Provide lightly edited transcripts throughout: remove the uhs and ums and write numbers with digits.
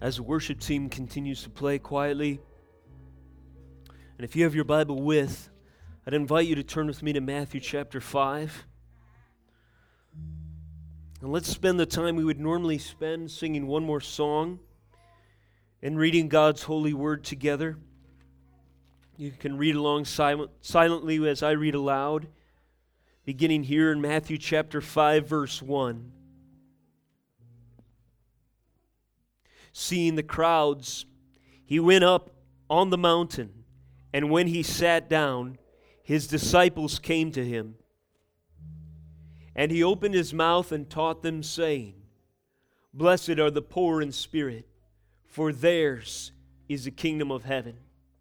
as the worship team continues to play quietly. And if you have your Bible with, I'd invite you to turn with me to Matthew chapter 5. And let's spend the time we would normally spend singing one more song and reading God's holy word together. You can read along silently as I read aloud, beginning here in Matthew chapter 5, verse 1. Seeing the crowds, he went up on the mountain, and when he sat down, his disciples came to him. And he opened his mouth and taught them, saying, Blessed are the poor in spirit, for theirs is the kingdom of heaven.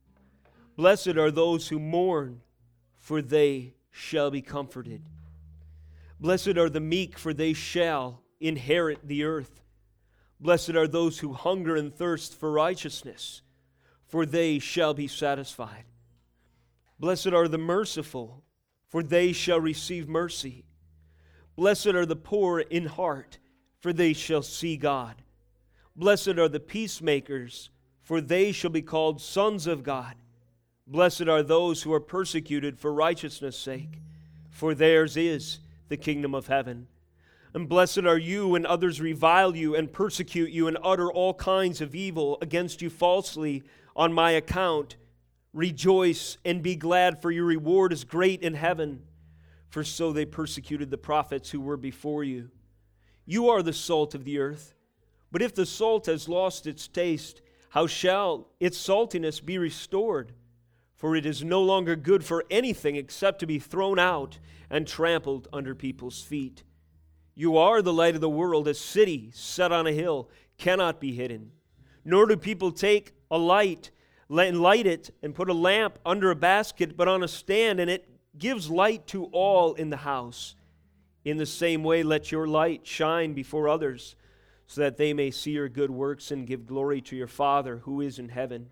Blessed are those who mourn, for they shall be comforted. Blessed are the meek, for they shall inherit the earth. Blessed are those who hunger and thirst for righteousness, for they shall be satisfied. Blessed are the merciful, for they shall receive mercy. Blessed are the poor in heart, for they shall see God. Blessed are the peacemakers, for they shall be called sons of God. Blessed are those who are persecuted for righteousness' sake, for theirs is the kingdom of heaven. And blessed are you when others revile you and persecute you and utter all kinds of evil against you falsely on my account. Rejoice and be glad, for your reward is great in heaven. For so they persecuted the prophets who were before you. You are the salt of the earth. But if the salt has lost its taste, how shall its saltiness be restored? For it is no longer good for anything except to be thrown out and trampled under people's feet. You are the light of the world. A city set on a hill cannot be hidden. Nor do people take a light and light it and put a lamp under a basket, but on a stand, and it gives light to all in the house. In the same way, let your light shine before others, so that they may see your good works and give glory to your Father who is in heaven.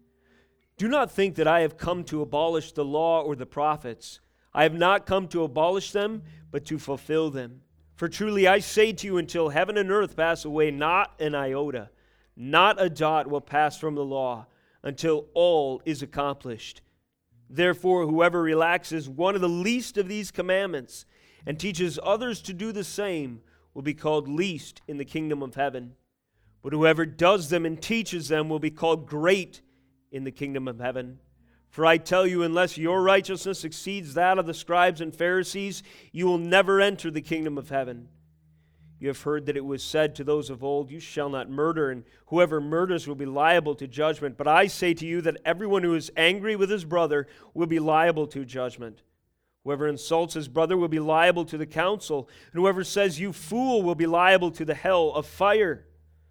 Do not think that I have come to abolish the law or the prophets. I have not come to abolish them, but to fulfill them. For truly I say to you, until heaven and earth pass away, not an iota, not a dot will pass from the law, until all is accomplished. Therefore, whoever relaxes one of the least of these commandments and teaches others to do the same will be called least in the kingdom of heaven. But whoever does them and teaches them will be called great in the kingdom of heaven. For I tell you, unless your righteousness exceeds that of the scribes and Pharisees, you will never enter the kingdom of heaven. You have heard that it was said to those of old, You shall not murder, and whoever murders will be liable to judgment. But I say to you that everyone who is angry with his brother will be liable to judgment. Whoever insults his brother will be liable to the council, and whoever says, You fool, will be liable to the hell of fire.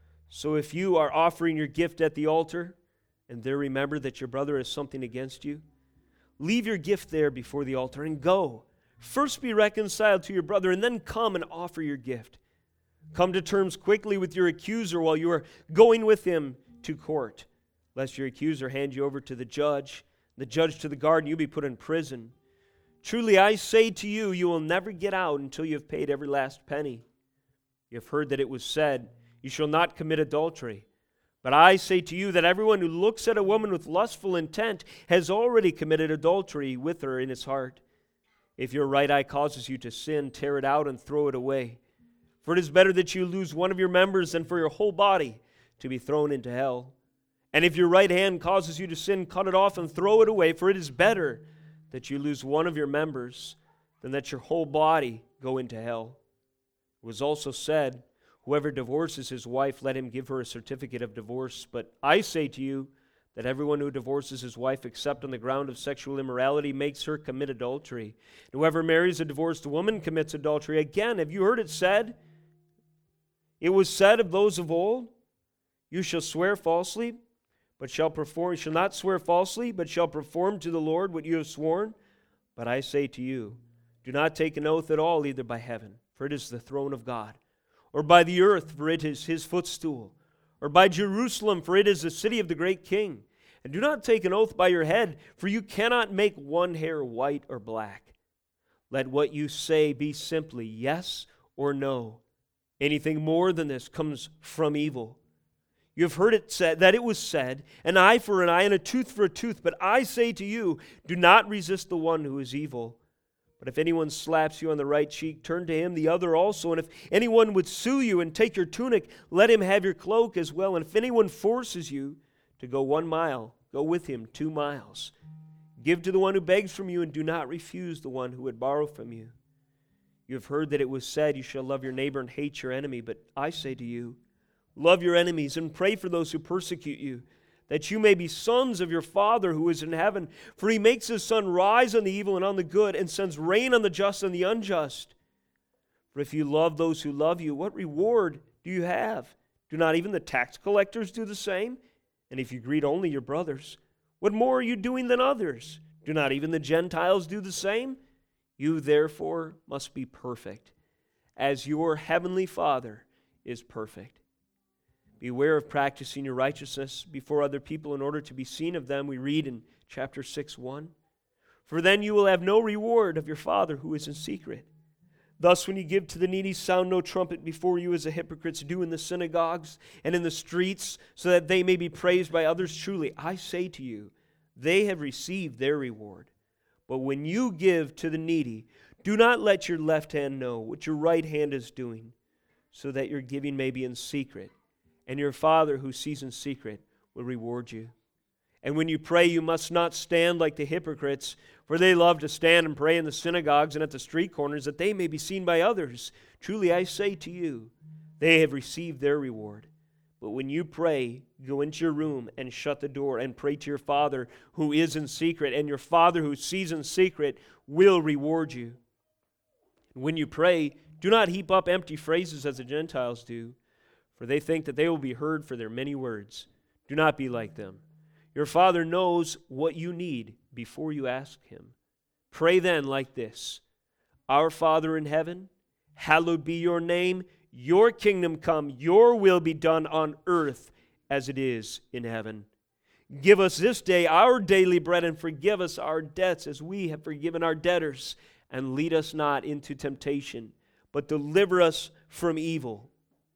So if you are offering your gift at the altar, and there remember that your brother has something against you, leave your gift there before the altar and go. First be reconciled to your brother, and then come and offer your gift. Come to terms quickly with your accuser while you are going with him to court, lest your accuser hand you over to the judge to the guard, and you be put in prison. Truly I say to you, you will never get out until you have paid every last penny. You have heard that it was said, You shall not commit adultery. But I say to you that everyone who looks at a woman with lustful intent has already committed adultery with her in his heart. If your right eye causes you to sin, tear it out and throw it away. For it is better that you lose one of your members than for your whole body to be thrown into hell. And if your right hand causes you to sin, cut it off and throw it away. For it is better that you lose one of your members than that your whole body go into hell. It was also said, Whoever divorces his wife, let him give her a certificate of divorce. But I say to you that everyone who divorces his wife except on the ground of sexual immorality makes her commit adultery. And whoever marries a divorced woman commits adultery. Again, have you heard it said? It was said of those of old, You shall swear falsely, but shall perform. You shall not swear falsely, but shall perform to the Lord what you have sworn. But I say to you, do not take an oath at all, either by heaven, for it is the throne of God, or by the earth, for it is his footstool, or by Jerusalem, for it is the city of the great king. And do not take an oath by your head, for you cannot make one hair white or black. Let what you say be simply yes or no. Anything more than this comes from evil. You have heard it said that it was said, an eye for an eye and a tooth for a tooth. But I say to you, do not resist the one who is evil. But if anyone slaps you on the right cheek, turn to him the other also. And if anyone would sue you and take your tunic, let him have your cloak as well. And if anyone forces you to go 1 mile, go with him 2 miles. Give to the one who begs from you, and do not refuse the one who would borrow from you. You have heard that it was said, you shall love your neighbor and hate your enemy. But I say to you, love your enemies and pray for those who persecute you, that you may be sons of your Father who is in heaven. For he makes his sun rise on the evil and on the good, and sends rain on the just and the unjust. For if you love those who love you, what reward do you have? Do not even the tax collectors do the same? And if you greet only your brothers, what more are you doing than others? Do not even the Gentiles do the same? You therefore must be perfect, as your heavenly Father is perfect. Beware of practicing your righteousness before other people in order to be seen of them, we read in chapter 6:1. For then you will have no reward of your Father who is in secret. Thus when you give to the needy, sound no trumpet before you as the hypocrites do in the synagogues and in the streets, so that they may be praised by others. Truly, I say to you, they have received their reward. But when you give to the needy, do not let your left hand know what your right hand is doing, so that your giving may be in secret, and your Father who sees in secret will reward you. And when you pray, you must not stand like the hypocrites, for they love to stand and pray in the synagogues and at the street corners, that they may be seen by others. Truly I say to you, they have received their reward. But when you pray, go into your room and shut the door and pray to your Father who is in secret, and your Father who sees in secret will reward you. When you pray, do not heap up empty phrases as the Gentiles do, for they think that they will be heard for their many words. Do not be like them. Your Father knows what you need before you ask Him. Pray then like this: Our Father in heaven, hallowed be your name. Your kingdom come, your will be done on earth as it is in heaven. Give us this day our daily bread, and forgive us our debts as we have forgiven our debtors. And lead us not into temptation, but deliver us from evil.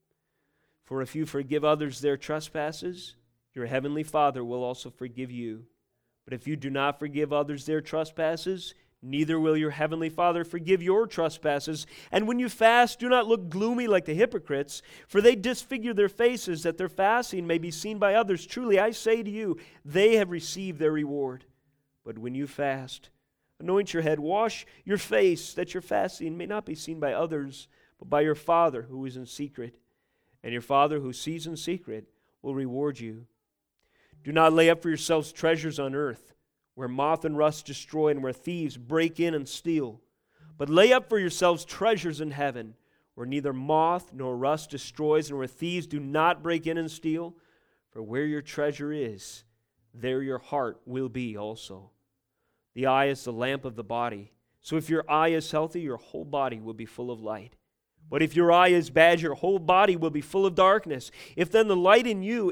For if you forgive others their trespasses, your heavenly Father will also forgive you. But if you do not forgive others their trespasses, neither will your heavenly Father forgive your trespasses. And when you fast, do not look gloomy like the hypocrites, for they disfigure their faces, that their fasting may be seen by others. Truly, I say to you, they have received their reward. But when you fast, anoint your head, wash your face, that your fasting may not be seen by others, but by your Father who is in secret. And your Father who sees in secret will reward you. Do not lay up for yourselves treasures on earth, where moth and rust destroy and where thieves break in and steal. But lay up for yourselves treasures in heaven, where neither moth nor rust destroys and where thieves do not break in and steal. For where your treasure is, there your heart will be also. The eye is the lamp of the body. So if your eye is healthy, your whole body will be full of light. But if your eye is bad, your whole body will be full of darkness. If the light in you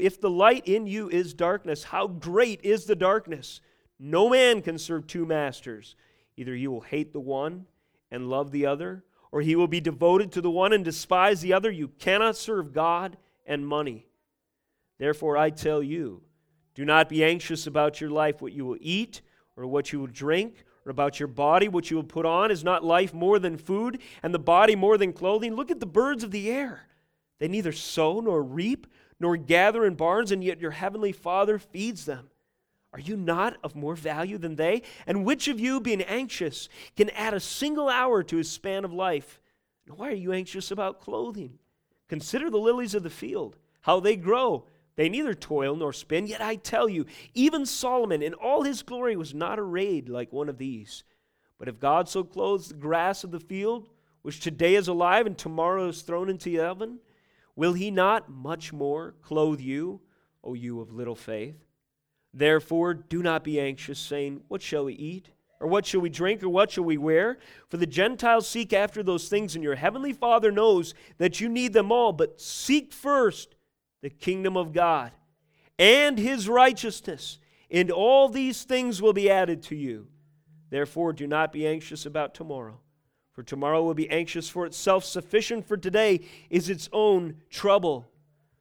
is darkness, how great is the darkness? No man can serve two masters. Either he will hate the one and love the other, or he will be devoted to the one and despise the other. You cannot serve God and money. Therefore I tell you, do not be anxious about your life, what you will eat or what you will drink, or about your body, what you will put on. Is not life more than food, and the body more than clothing? Look at the birds of the air. They neither sow nor reap nor gather in barns, and yet your heavenly Father feeds them. Are you not of more value than they? And which of you, being anxious, can add a single hour to his span of life? And why are you anxious about clothing? Consider the lilies of the field, how they grow. They neither toil nor spin, yet I tell you, even Solomon in all his glory was not arrayed like one of these. But if God so clothes the grass of the field, which today is alive and tomorrow is thrown into the oven, will he not much more clothe you, O you of little faith? Therefore do not be anxious, saying, what shall we eat? Or what shall we drink? Or what shall we wear? For the Gentiles seek after those things, and your heavenly Father knows that you need them all. But seek first the kingdom of God and His righteousness, and all these things will be added to you. Therefore do not be anxious about tomorrow, for tomorrow will be anxious for itself. Sufficient for today is its own trouble.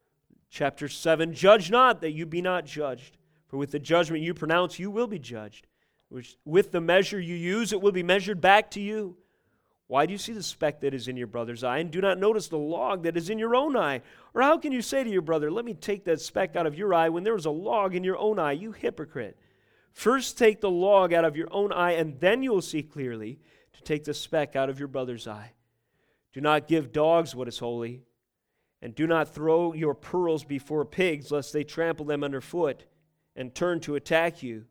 Chapter 7, judge not that you be not judged. For with the judgment you pronounce, you will be judged. With the measure you use, it will be measured back to you. Why do you see the speck that is in your brother's eye, and do not notice the log that is in your own eye? Or how can you say to your brother, let me take that speck out of your eye, when there is a log in your own eye, you hypocrite? First take the log out of your own eye, and then you will see clearly to take the speck out of your brother's eye. Do not give dogs what is holy, and do not throw your pearls before pigs, lest they trample them underfoot and turn to attack you.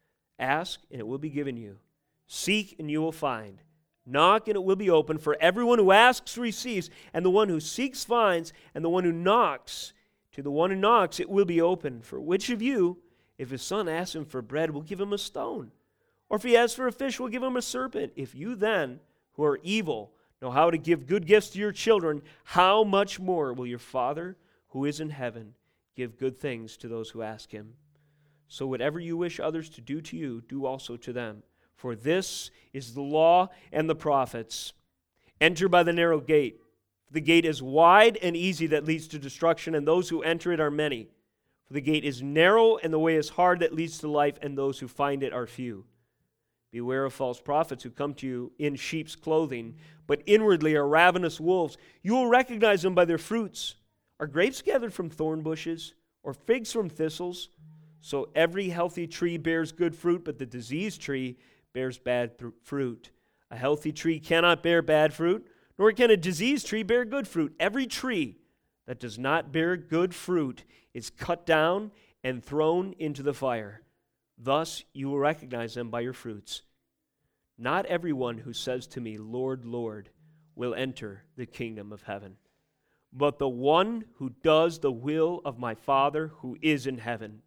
Ask, and it will be given you. Seek, and you will find. Knock, and it will be opened. For everyone who asks receives, and the one who seeks finds, and the one who knocks, to the one who knocks it will be opened. For which of you, if his son asks him for bread, will give him a stone? Or if he asks for a fish, will give him a serpent? If you then, who are evil, know how to give good gifts to your children, how much more will your Father, who is in heaven, give good things to those who ask him? So whatever you wish others to do to you, do also to them. For this is the law and the prophets. Enter by the narrow gate. The gate is wide and easy that leads to destruction, and those who enter it are many. For the gate is narrow and the way is hard that leads to life, and those who find it are few. Beware of false prophets who come to you in sheep's clothing, but inwardly are ravenous wolves. You will recognize them by their fruits. Are grapes gathered from thorn bushes, or figs from thistles? So every healthy tree bears good fruit, but the diseased tree bears bad fruit. A healthy tree cannot bear bad fruit, nor can a diseased tree bear good fruit. Every tree that does not bear good fruit is cut down and thrown into the fire. Thus you will recognize them by your fruits. Not everyone who says to me, Lord, Lord, will enter the kingdom of heaven, but the one who does the will of my Father who is in heaven.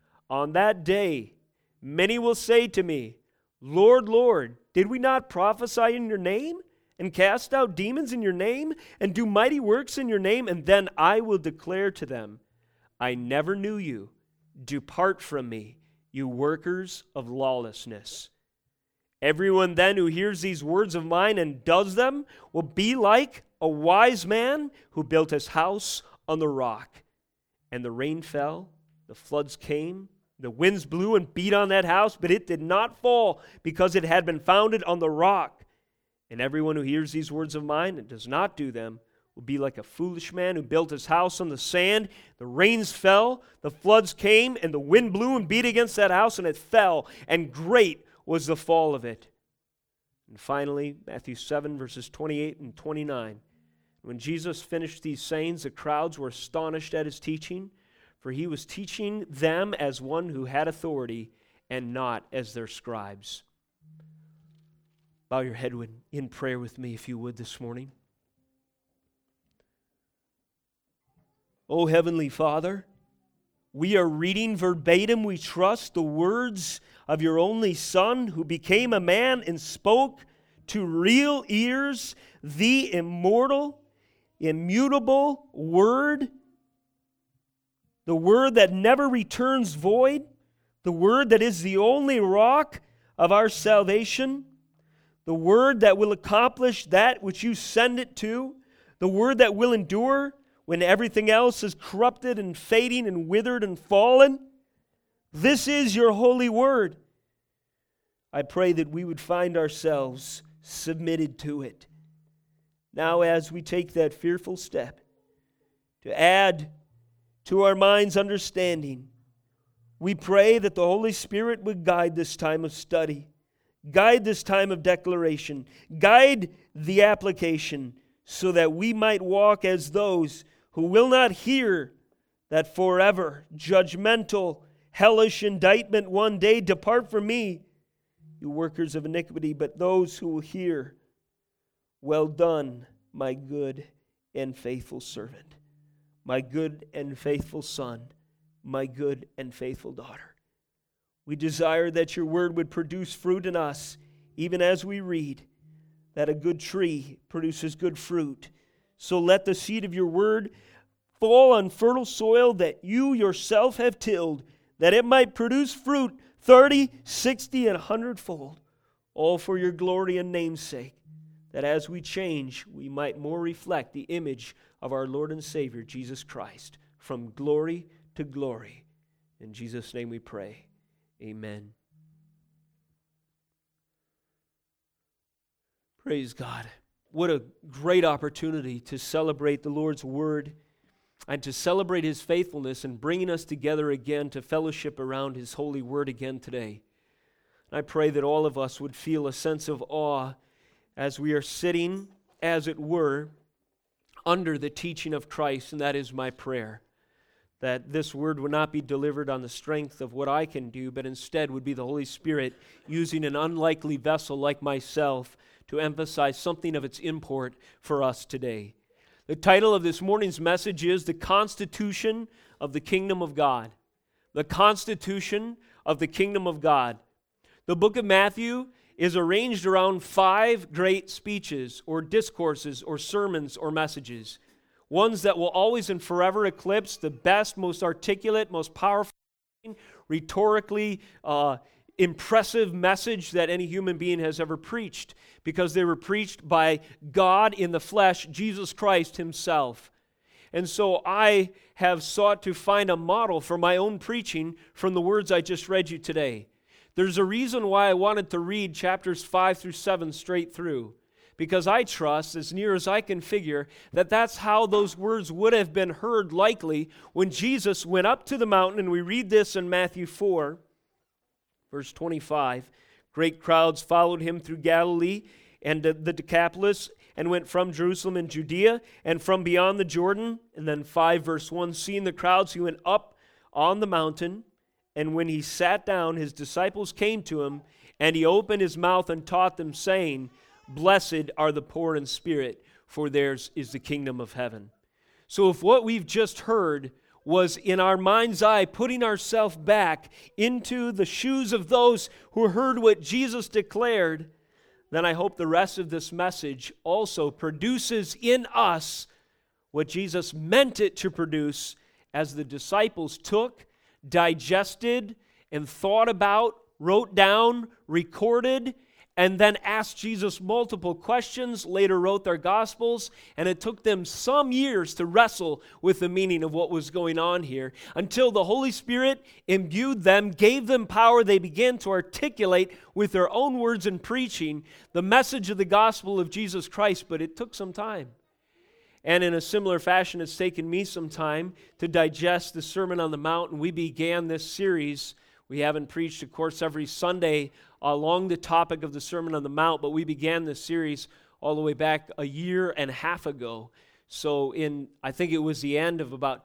On that day, many will say to me, Lord, Lord, did we not prophesy in your name, and cast out demons in your name, and do mighty works in your name? And then I will declare to them, I never knew you. Depart from me, you workers of lawlessness. Everyone then who hears these words of mine and does them will be like a wise man who built his house on the rock. And the rain fell, the floods came, the winds blew and beat on that house, but it did not fall because it had been founded on the rock. And everyone who hears these words of mine and does not do them will be like a foolish man who built his house on the sand. The rains fell, the floods came, and the wind blew and beat against that house, and it fell, and great was the fall of it. And finally, Matthew 7, verses 28 and 29. When Jesus finished these sayings, the crowds were astonished at his teaching, for he was teaching them as one who had authority and not as their scribes. Bow your head in prayer with me, if you would, this morning. Oh, Heavenly Father, we are reading verbatim, we trust, the words of your only Son who became a man and spoke to real ears the immortal, immutable Word, the Word that never returns void, the Word that is the only rock of our salvation, the Word that will accomplish that which you send it to, the Word that will endure when everything else is corrupted and fading and withered and fallen. This is your holy Word. I pray that we would find ourselves submitted to it. Now, as we take that fearful step to add to our mind's understanding, we pray that the Holy Spirit would guide this time of study, guide this time of declaration, guide the application, so that we might walk as those who will not hear that forever judgmental, hellish indictment one day, depart from me, you workers of iniquity, but those who will hear, well done, my good and faithful servant, my good and faithful son, my good and faithful daughter. We desire that your word would produce fruit in us, even as we read that a good tree produces good fruit. So let the seed of your word fall on fertile soil that you yourself have tilled, that it might produce fruit 30, 60, and 100-fold, all for your glory and name's sake, that as we change, we might more reflect the image of our Lord and Savior, Jesus Christ, from glory to glory. In Jesus' name we pray. Amen. Praise God. What a great opportunity to celebrate the Lord's Word and to celebrate His faithfulness in bringing us together again to fellowship around His holy Word again today. I pray that all of us would feel a sense of awe as we are sitting, as it were, under the teaching of Christ, and that is my prayer. That this word would not be delivered on the strength of what I can do, but instead would be the Holy Spirit using an unlikely vessel like myself to emphasize something of its import for us today. The title of this morning's message is The Constitution of the Kingdom of God. The Constitution of the Kingdom of God. The book of Matthew is arranged around 5 great speeches or discourses or sermons or messages. Ones that will always and forever eclipse the best, most articulate, most powerful, rhetorically impressive message that any human being has ever preached, because they were preached by God in the flesh, Jesus Christ Himself. And so I have sought to find a model for my own preaching from the words I just read you today. There's a reason why I wanted to read chapters 5 through 7 straight through. Because I trust, as near as I can figure, that that's how those words would have been heard likely when Jesus went up to the mountain, and we read this in Matthew 4, verse 25. Great crowds followed Him through Galilee and the Decapolis, and went from Jerusalem and Judea, and from beyond the Jordan. And then 5, verse 1, seeing the crowds, He went up on the mountain, and when He sat down, His disciples came to Him, and He opened His mouth and taught them, saying, Blessed are the poor in spirit, for theirs is the kingdom of heaven. So if what we've just heard was in our mind's eye putting ourselves back into the shoes of those who heard what Jesus declared, then I hope the rest of this message also produces in us what Jesus meant it to produce as the disciples took, digested, and thought about, wrote down, recorded, and then asked Jesus multiple questions, later wrote their Gospels, and it took them some years to wrestle with the meaning of what was going on here, until the Holy Spirit imbued them, gave them power. They began to articulate with their own words and preaching the message of the gospel of Jesus Christ, but it took some time. And in a similar fashion, it's taken me some time to digest the Sermon on the Mount, and we began this series. We haven't preached, of course, every Sunday along the topic of the Sermon on the Mount, but we began this series all the way back a year and a half ago. So I think it was the end of about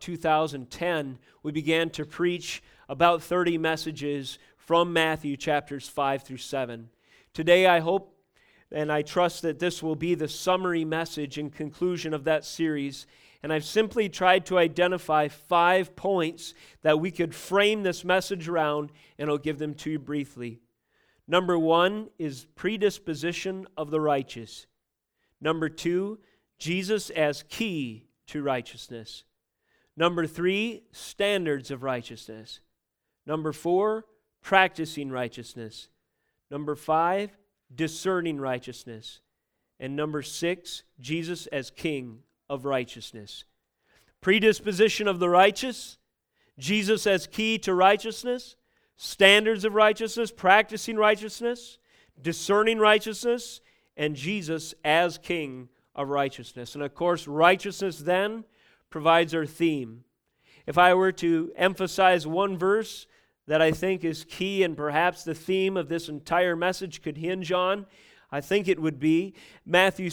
2010, we began to preach about 30 messages from Matthew chapters 5 through 7. Today I hope and I trust that this will be the summary message and conclusion of that series. And I've simply tried to identify 5 points that we could frame this message around, and I'll give them to you briefly. Number 1 is predisposition of the righteous. Number 2, Jesus as key to righteousness. Number 3, standards of righteousness. Number 4, practicing righteousness. Number 5, discerning righteousness. And number 6, Jesus as king of righteousness. Predisposition of the righteous, Jesus as key to righteousness, standards of righteousness, practicing righteousness, discerning righteousness, and Jesus as king of righteousness. And of course, righteousness then provides our theme. If I were to emphasize one verse that I think is key and perhaps the theme of this entire message could hinge on, I think it would be Matthew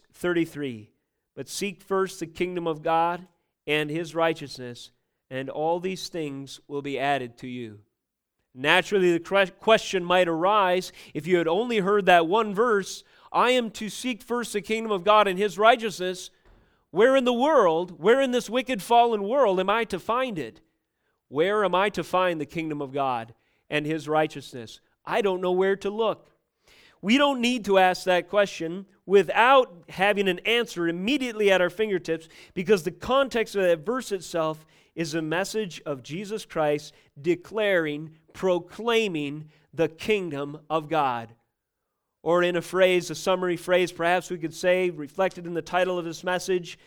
6:33. But seek first the kingdom of God and His righteousness, and all these things will be added to you. Naturally, the question might arise, if you had only heard that one verse, I am to seek first the kingdom of God and His righteousness, where in the world, where in this wicked fallen world am I to find it? Where am I to find the kingdom of God and His righteousness? I don't know where to look. We don't need to ask that question without having an answer immediately at our fingertips, because the context of that verse itself is a message of Jesus Christ declaring, proclaiming the kingdom of God. Or in a phrase, a summary phrase, perhaps we could say, reflected in the title of this message,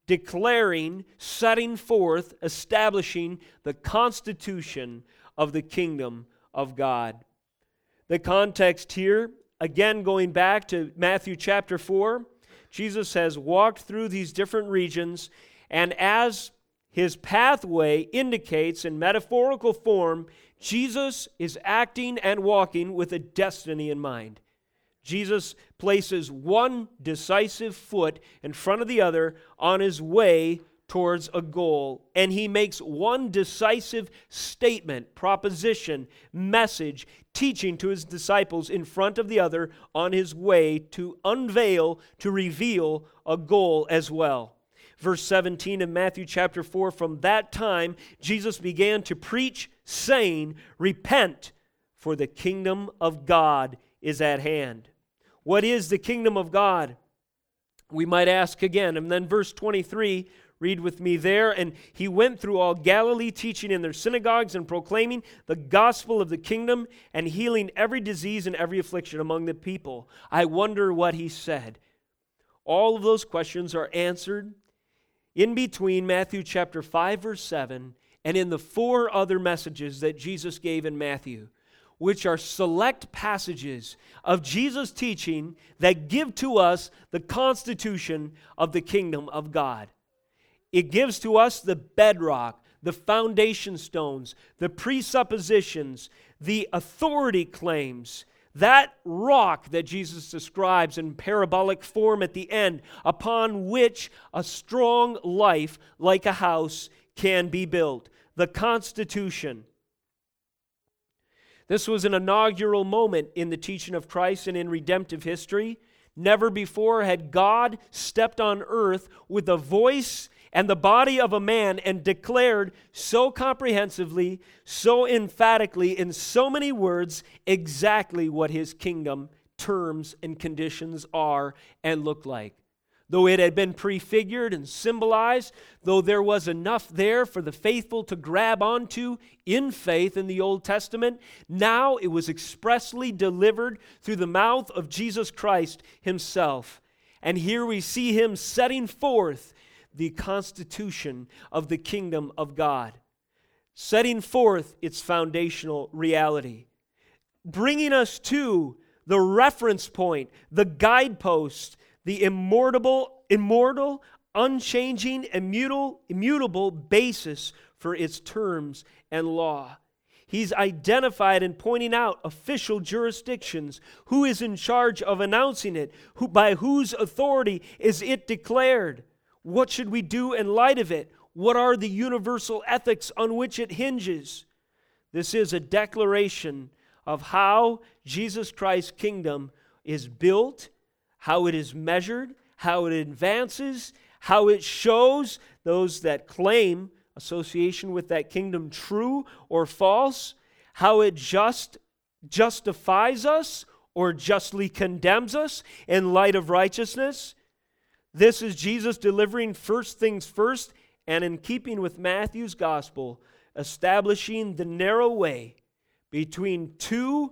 declaring, setting forth, establishing the constitution of the kingdom of God. The context here, again going back to Matthew chapter 4, Jesus has walked through these different regions, and as his pathway indicates in metaphorical form, Jesus is acting and walking with a destiny in mind. Jesus places one decisive foot in front of the other on his way towards a goal, and he makes one decisive statement, proposition, message, teaching to his disciples in front of the other on his way to unveil, to reveal a goal as well. Verse 17 in Matthew chapter 4, from that time Jesus began to preach, saying, "Repent, for the kingdom of God is at hand." What is the kingdom of God? We might ask again. And then verse 23, read with me there. And he went through all Galilee, teaching in their synagogues and proclaiming the gospel of the kingdom and healing every disease and every affliction among the people. I wonder what he said. All of those questions are answered in between Matthew chapter 5, verse 7, and in the 4 other messages that Jesus gave in Matthew, which are select passages of Jesus' teaching that give to us the constitution of the kingdom of God. It gives to us the bedrock, the foundation stones, the presuppositions, the authority claims, that rock that Jesus describes in parabolic form at the end, upon which a strong life like a house can be built. The constitution. This was an inaugural moment in the teaching of Christ and in redemptive history. Never before had God stepped on earth with the voice and the body of a man and declared so comprehensively, so emphatically, in so many words, exactly what his kingdom terms and conditions are and look like. Though it had been prefigured and symbolized, though there was enough there for the faithful to grab onto in faith in the Old Testament, now it was expressly delivered through the mouth of Jesus Christ himself. And here we see him setting forth the constitution of the kingdom of God, setting forth its foundational reality, bringing us to the reference point, the guidepost, the immortal, unchanging, immutable basis for its terms and law. He's identified and pointing out official jurisdictions, who is in charge of announcing it, by whose authority is it declared. What should we do in light of it? What are the universal ethics on which it hinges? This is a declaration of how Jesus Christ's kingdom is built, how it is measured, how it advances, how it shows those that claim association with that kingdom true or false, how it justifies us or justly condemns us in light of righteousness. This is Jesus delivering first things first, and in keeping with Matthew's gospel, establishing the narrow way between two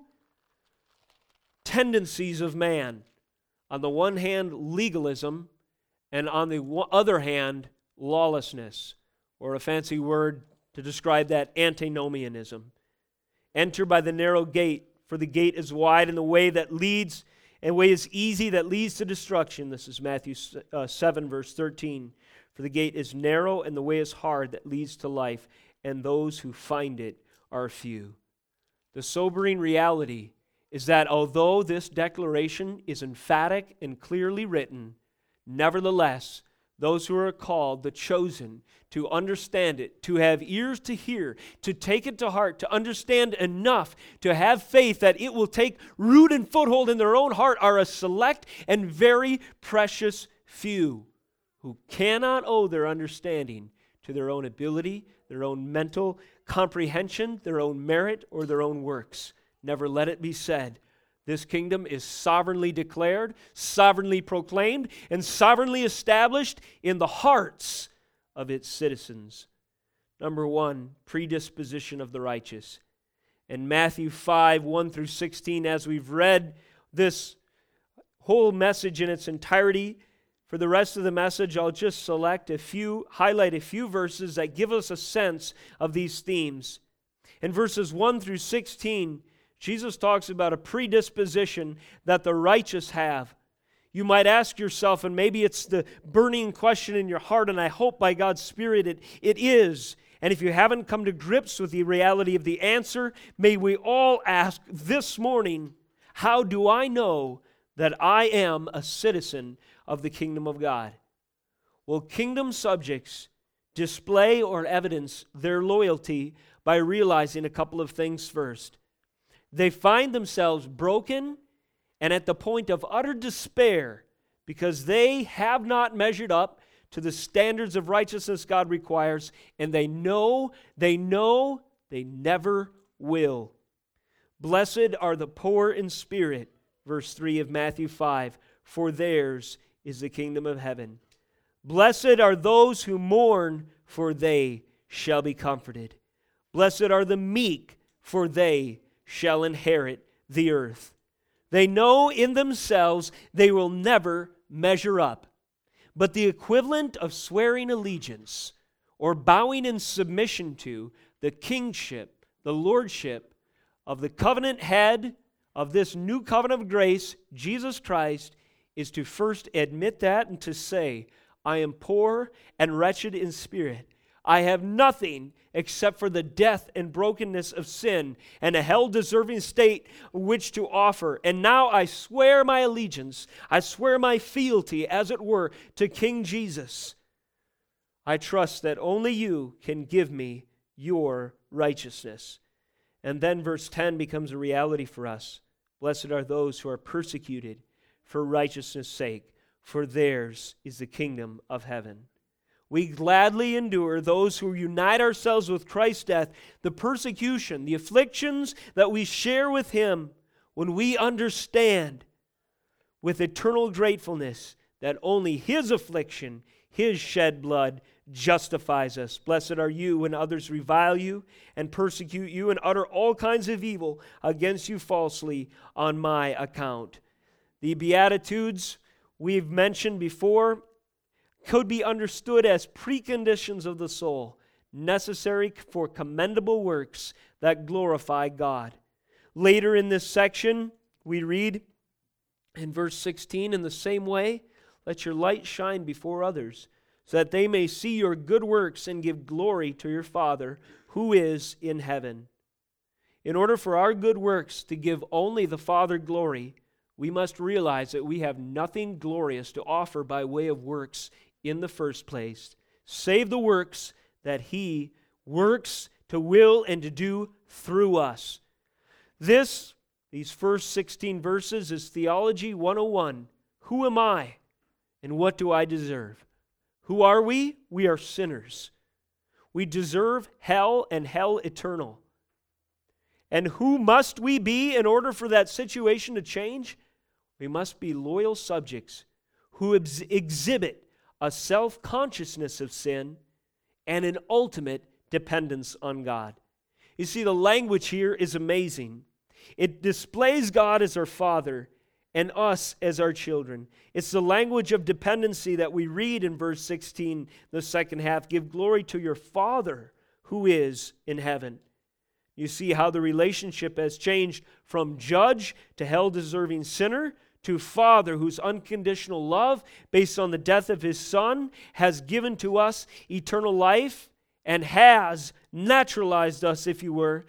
tendencies of man. On the one hand, legalism, and on the other hand, lawlessness, or a fancy word to describe that, antinomianism. Enter by the narrow gate, for the gate is wide and the way that leads, and way is easy that leads to destruction. This is Matthew 7, verse 13. For the gate is narrow and the way is hard that leads to life, and those who find it are few. The sobering reality is that although this declaration is emphatic and clearly written, nevertheless, those who are called, the chosen, to understand it, to have ears to hear, to take it to heart, to understand enough, to have faith that it will take root and foothold in their own heart, are a select and very precious few who cannot owe their understanding to their own ability, their own mental comprehension, their own merit, or their own works. Never let it be said, this kingdom is sovereignly declared, sovereignly proclaimed, and sovereignly established in the hearts of its citizens. Number 1, predisposition of the righteous. In Matthew 5, 1 through 16, as we've read this whole message in its entirety, For the rest of the message, I'll just highlight a few verses that give us a sense of these themes. In verses 1 through 16, Jesus talks about a predisposition that the righteous have. You might ask yourself, and maybe it's the burning question in your heart, and I hope by God's Spirit it is. And if you haven't come to grips with the reality of the answer, may we all ask this morning, how do I know that I am a citizen of the kingdom of God? Well, kingdom subjects display or evidence their loyalty by realizing a couple of things first. They find themselves broken and at the point of utter despair because they have not measured up to the standards of righteousness God requires, and they know they never will. Blessed are the poor in spirit, verse 3 of Matthew 5, for theirs is the kingdom of heaven. Blessed are those who mourn, for they shall be comforted. Blessed are the meek, for they shall inherit the earth. They know in themselves they will never measure up. But the equivalent of swearing allegiance or bowing in submission to the kingship, the lordship of the covenant head of this new covenant of grace, Jesus Christ, is to first admit that and to say, I am poor and wretched in spirit. I have nothing except for the death and brokenness of sin and a hell-deserving state which to offer. And now I swear my allegiance, I swear my fealty, as it were, to King Jesus. I trust that only you can give me your righteousness. And then verse 10 becomes a reality for us. Blessed are those who are persecuted for righteousness' sake, for theirs is the kingdom of heaven. We gladly endure, those who unite ourselves with Christ's death, the persecution, the afflictions that we share with Him when we understand with eternal gratefulness that only His affliction, His shed blood justifies us. Blessed are you when others revile you and persecute you and utter all kinds of evil against you falsely on my account. The Beatitudes we've mentioned before could be understood as preconditions of the soul, necessary for commendable works that glorify God. Later in this section, we read in verse 16, in the same way, let your light shine before others, so that they may see your good works and give glory to your Father who is in heaven. In order for our good works to give only the Father glory, we must realize that we have nothing glorious to offer by way of works in the first place, save the works that He works to will and to do through us. These first 16 verses is Theology 101. Who am I and what do I deserve? Who are we? We are sinners. We deserve hell and hell eternal. And who must we be in order for that situation to change? We must be loyal subjects who exhibit a self-consciousness of sin and an ultimate dependence on God. You see, the language here is amazing. It displays God as our Father and us as our children. It's the language of dependency that we read in verse 16, the second half. Give glory to your Father who is in heaven. You see how the relationship has changed from judge to hell-deserving sinner to Father whose unconditional love, based on the death of His Son, has given to us eternal life and has naturalized us, if you will,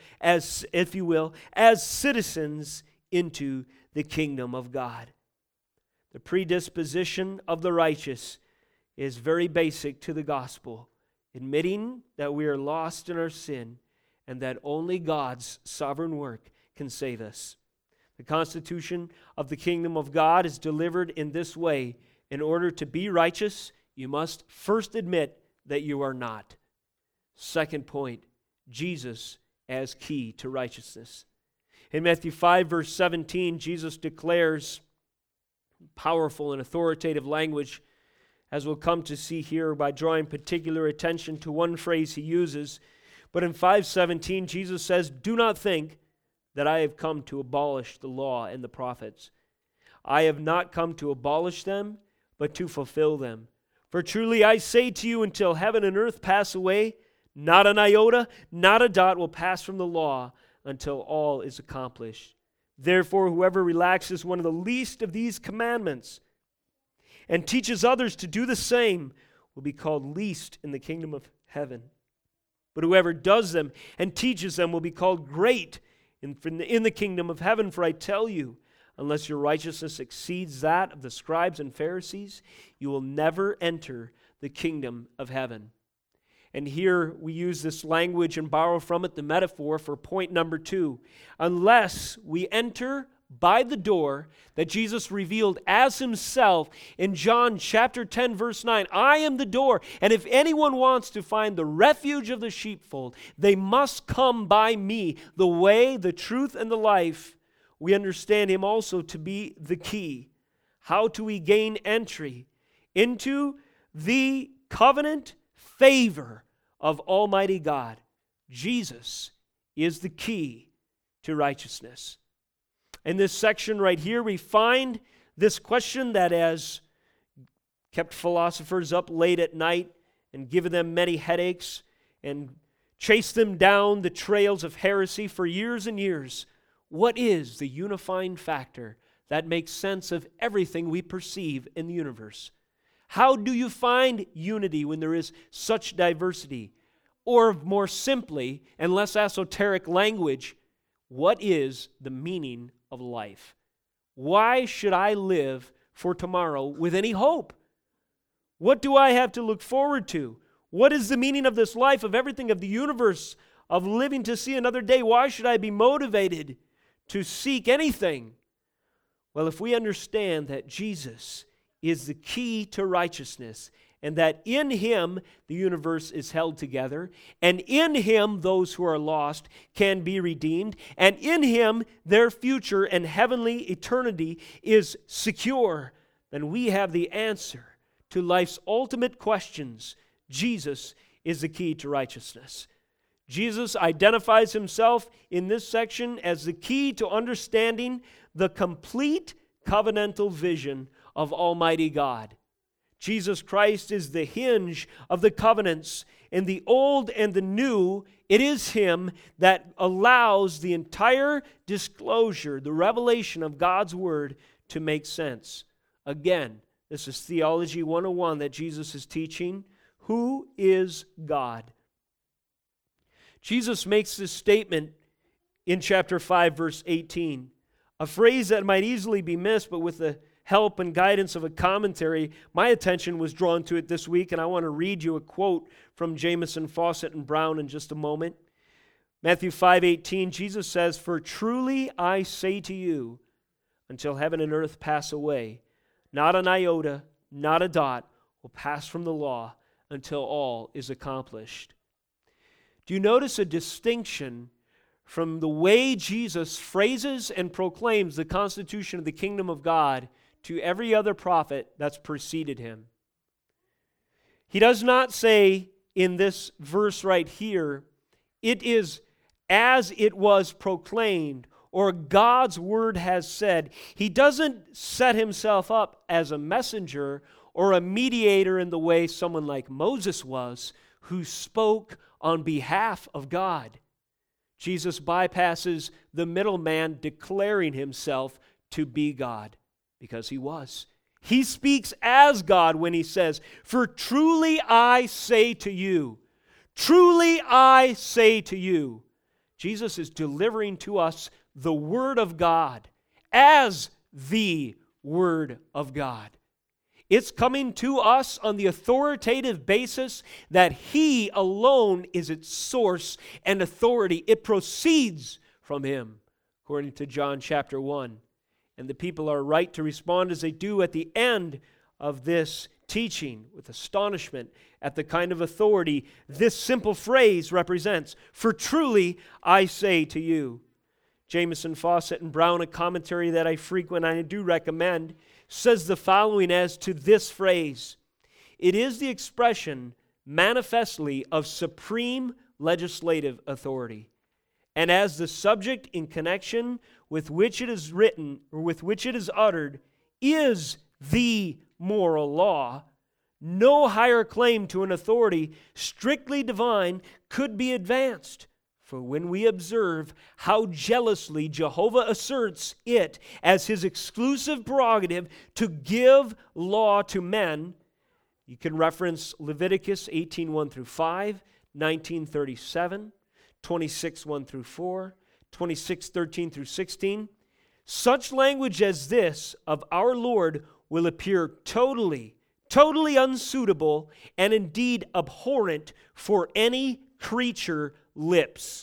as citizens into the kingdom of God. The predisposition of the righteous is very basic to the gospel, admitting that we are lost in our sin and that only God's sovereign work can save us. The constitution of the kingdom of God is delivered in this way. In order to be righteous, you must first admit that you are not. Second point, Jesus as key to righteousness. In Matthew 5, verse 17, Jesus declares powerful and authoritative language, as we'll come to see here by drawing particular attention to one phrase He uses. But in 5:17, Jesus says, do not think that I have come to abolish the law and the prophets. I have not come to abolish them, but to fulfill them. For truly I say to you, until heaven and earth pass away, not an iota, not a dot will pass from the law until all is accomplished. Therefore, whoever relaxes one of the least of these commandments and teaches others to do the same will be called least in the kingdom of heaven. But whoever does them and teaches them will be called great in the kingdom of heaven. For I tell you, unless your righteousness exceeds that of the scribes and Pharisees, you will never enter the kingdom of heaven. And here we use this language and borrow from it the metaphor for point number 2. Unless we enter by the door that Jesus revealed as himself in John chapter 10 verse 9, I am the door, and if anyone wants to find the refuge of the sheepfold, they must come by me, the way, the truth, and the life. We understand him also to be the key. How do we gain entry into the covenant favor of Almighty God? Jesus is the key to righteousness. In this section right here, we find this question that has kept philosophers up late at night and given them many headaches and chased them down the trails of heresy for years and years. What is the unifying factor that makes sense of everything we perceive in the universe? How do you find unity when there is such diversity? Or more simply, and less esoteric language, what is the meaning of life? Why should I live for tomorrow with any hope? What do I have to look forward to? What is the meaning of this life, of everything, of the universe, of living to see another day? Why should I be motivated to seek anything? Well, if we understand that Jesus is the key to righteousness, and that in him the universe is held together, and in him those who are lost can be redeemed, and in him their future and heavenly eternity is secure, then we have the answer to life's ultimate questions. Jesus is the key to righteousness. Jesus identifies himself in this section as the key to understanding the complete covenantal vision of Almighty God. Jesus Christ is the hinge of the covenants. In the old and the new, it is him that allows the entire disclosure, the revelation of God's word to make sense. Again, this is Theology 101 that Jesus is teaching. Who is God? Jesus makes this statement in chapter 5, verse 18, a phrase that might easily be missed, but with the help and guidance of a commentary, my attention was drawn to it this week, and I want to read you a quote from Jamieson, Fausset, and Brown in just a moment. Matthew 5:18, Jesus says, "For truly I say to you, until heaven and earth pass away, not an iota, not a dot will pass from the law until all is accomplished." Do you notice a distinction from the way Jesus phrases and proclaims the constitution of the kingdom of God to every other prophet that's preceded him? He does not say in this verse right here, it is as it was proclaimed, or God's word has said. He doesn't set himself up as a messenger or a mediator in the way someone like Moses was, who spoke on behalf of God. Jesus bypasses the middleman, declaring himself to be God, because he was. He speaks as God when he says, "For truly I say to you, truly I say to you." Jesus is delivering to us the Word of God as the Word of God. It's coming to us on the authoritative basis that He alone is its source and authority. It proceeds from Him, according to John chapter 1. And the people are right to respond as they do at the end of this teaching, with astonishment at the kind of authority this simple phrase represents. "For truly I say to you." Jamieson, Fausset, and Brown, a commentary that I frequent and I do recommend, says the following as to this phrase: "It is the expression manifestly of supreme legislative authority, and as the subject in connection with which it is written, or with which it is uttered, is the moral law, no higher claim to an authority strictly divine could be advanced. For when we observe how jealously Jehovah asserts it as his exclusive prerogative to give law to men, you can reference Leviticus 18:1 through 5, 19:37, 26:1 through 4, 26:13 through 16. Such language as this of our Lord will appear totally unsuitable and indeed abhorrent for any creature lips.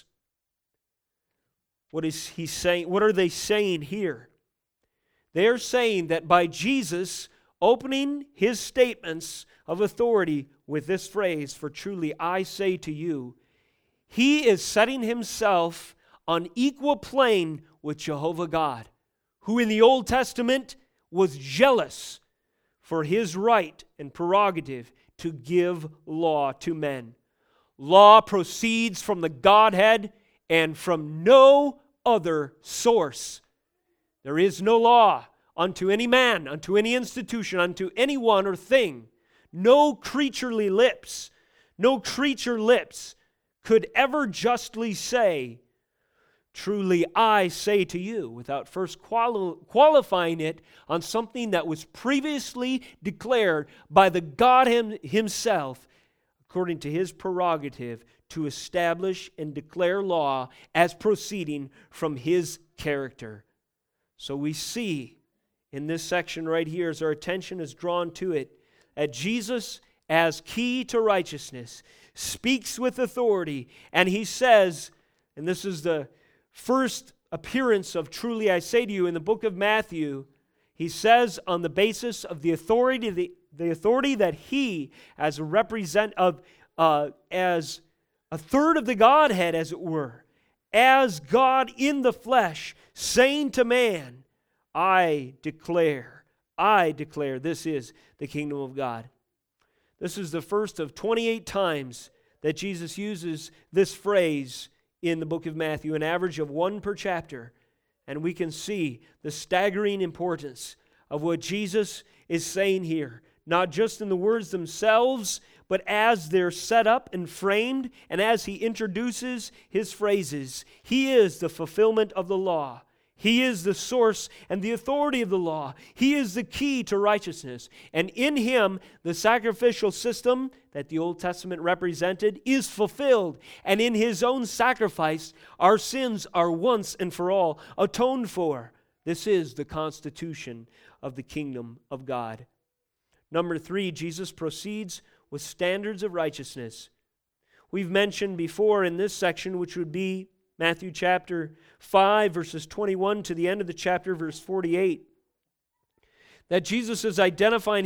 What is he saying? What are they saying here? They are saying that by Jesus opening his statements of authority with this phrase, "For truly I say to you," he is setting himself on equal plane with Jehovah God, who in the Old Testament was jealous for his right and prerogative to give law to men. Law proceeds from the Godhead and from no other source. There is no law unto any man, unto any institution, unto any one or thing. No creaturely lips, no creature lips could ever justly say, "Truly I say to you," without first qualifying it on something that was previously declared by the God himself, according to his prerogative to establish and declare law as proceeding from his character. So we see in this section right here, as our attention is drawn to it, that Jesus, as key to righteousness, speaks with authority, and he says, and this is the first appearance of "truly I say to you" in the book of Matthew, he says on the basis of the authority that he, as as a third of the Godhead, as it were, as God in the flesh, saying to man, I declare, this is the kingdom of God." This is the first of 28 times that Jesus uses this phrase in the book of Matthew, an average of one per chapter. And we can see the staggering importance of what Jesus is saying here, not just in the words themselves, but as they're set up and framed, and as he introduces his phrases. He is the fulfillment of the law. He is the source and the authority of the law. He is the key to righteousness. And in him, the sacrificial system that the Old Testament represented is fulfilled. And in his own sacrifice, our sins are once and for all atoned for. This is the constitution of the kingdom of God. Number 3, Jesus proceeds with standards of righteousness. We've mentioned before in this section, which would be Matthew chapter 5, verses 21 to the end of the chapter, verse 48, that Jesus is identifying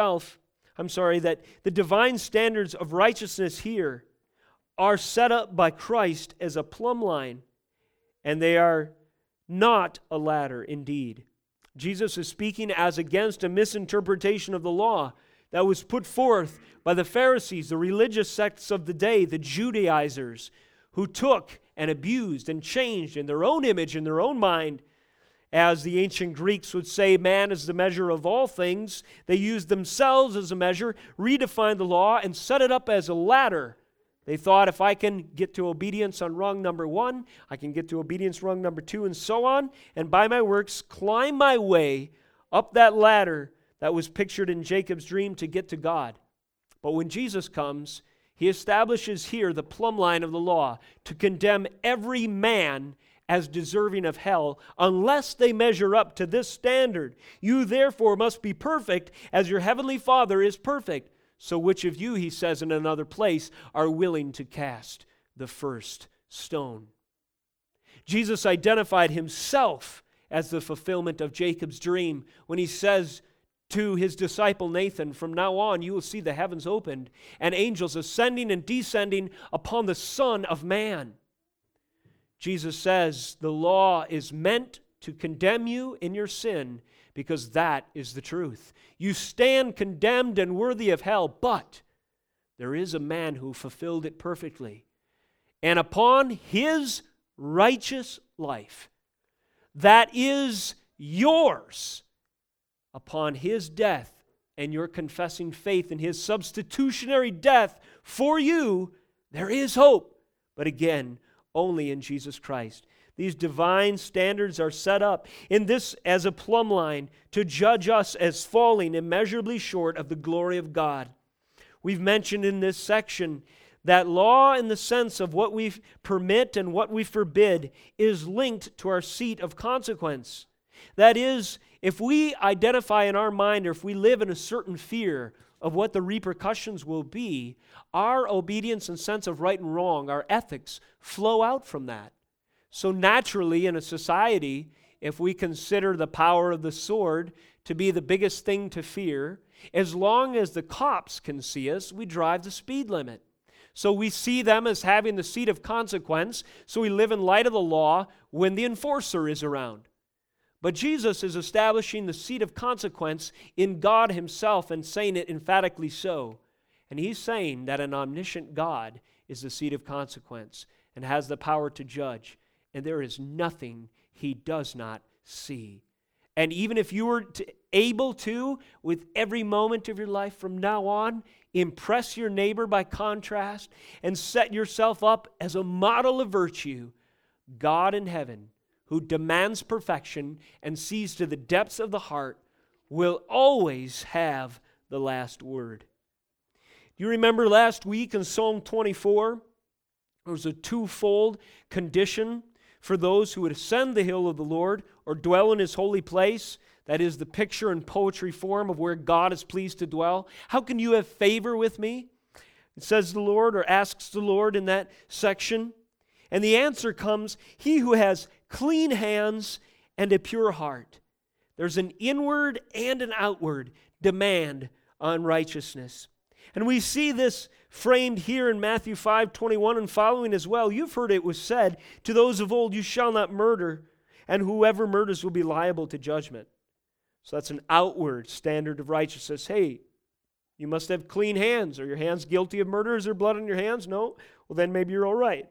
that the divine standards of righteousness here are set up by Christ as a plumb line, and they are not a ladder indeed. Jesus is speaking as against a misinterpretation of the law that was put forth by the Pharisees, the religious sects of the day, the Judaizers, who took and abused and changed in their own image, in their own mind. As the ancient Greeks would say, man is the measure of all things. They used themselves as a measure, redefined the law, and set it up as a ladder. They thought, if I can get to obedience on rung number 1, I can get to obedience rung number 2, and so on, and by my works climb my way up that ladder that was pictured in Jacob's dream to get to God. But when Jesus comes, he establishes here the plumb line of the law to condemn every man as deserving of hell unless they measure up to this standard. You therefore must be perfect as your heavenly Father is perfect. So which of you, he says in another place, are willing to cast the first stone? Jesus identified himself as the fulfillment of Jacob's dream when he says to his disciple Nathan, "From now on you will see the heavens opened and angels ascending and descending upon the Son of Man." Jesus says the law is meant to condemn you in your sin because that is the truth. You stand condemned and worthy of hell, but there is a man who fulfilled it perfectly. And upon his righteous life, that is yours, upon His death and your confessing faith in His substitutionary death for you, there is hope. But again, only in Jesus Christ. These divine standards are set up in this as a plumb line to judge us as falling immeasurably short of the glory of God. We've mentioned in this section that law, in the sense of what we permit and what we forbid, is linked to our seat of consequence. That is, if we identify in our mind or if we live in a certain fear of what the repercussions will be, our obedience and sense of right and wrong, our ethics, flow out from that. So naturally, in a society, if we consider the power of the sword to be the biggest thing to fear, as long as the cops can see us, we drive the speed limit. So we see them as having the seat of consequence, so we live in light of the law when the enforcer is around. But Jesus is establishing the seat of consequence in God Himself and saying it emphatically so. And He's saying that an omniscient God is the seat of consequence and has the power to judge. And there is nothing He does not see. And even if you were able to, with every moment of your life from now on, impress your neighbor by contrast and set yourself up as a model of virtue, God in heaven, who demands perfection and sees to the depths of the heart, will always have the last word. Do you remember last week in Psalm 24? There was a twofold condition for those who would ascend the hill of the Lord or dwell in His holy place. That is the picture and poetry form of where God is pleased to dwell. How can you have favor with me? It says the Lord, or asks the Lord in that section. And the answer comes, he who has clean hands and a pure heart. There's an inward and an outward demand on righteousness. And we see this framed here in Matthew 5:21 and following as well. You've heard it was said, to those of old, you shall not murder, and whoever murders will be liable to judgment. So that's an outward standard of righteousness. Hey, you must have clean hands. Are your hands guilty of murder? Is there blood on your hands? No? Well, then maybe you're all right.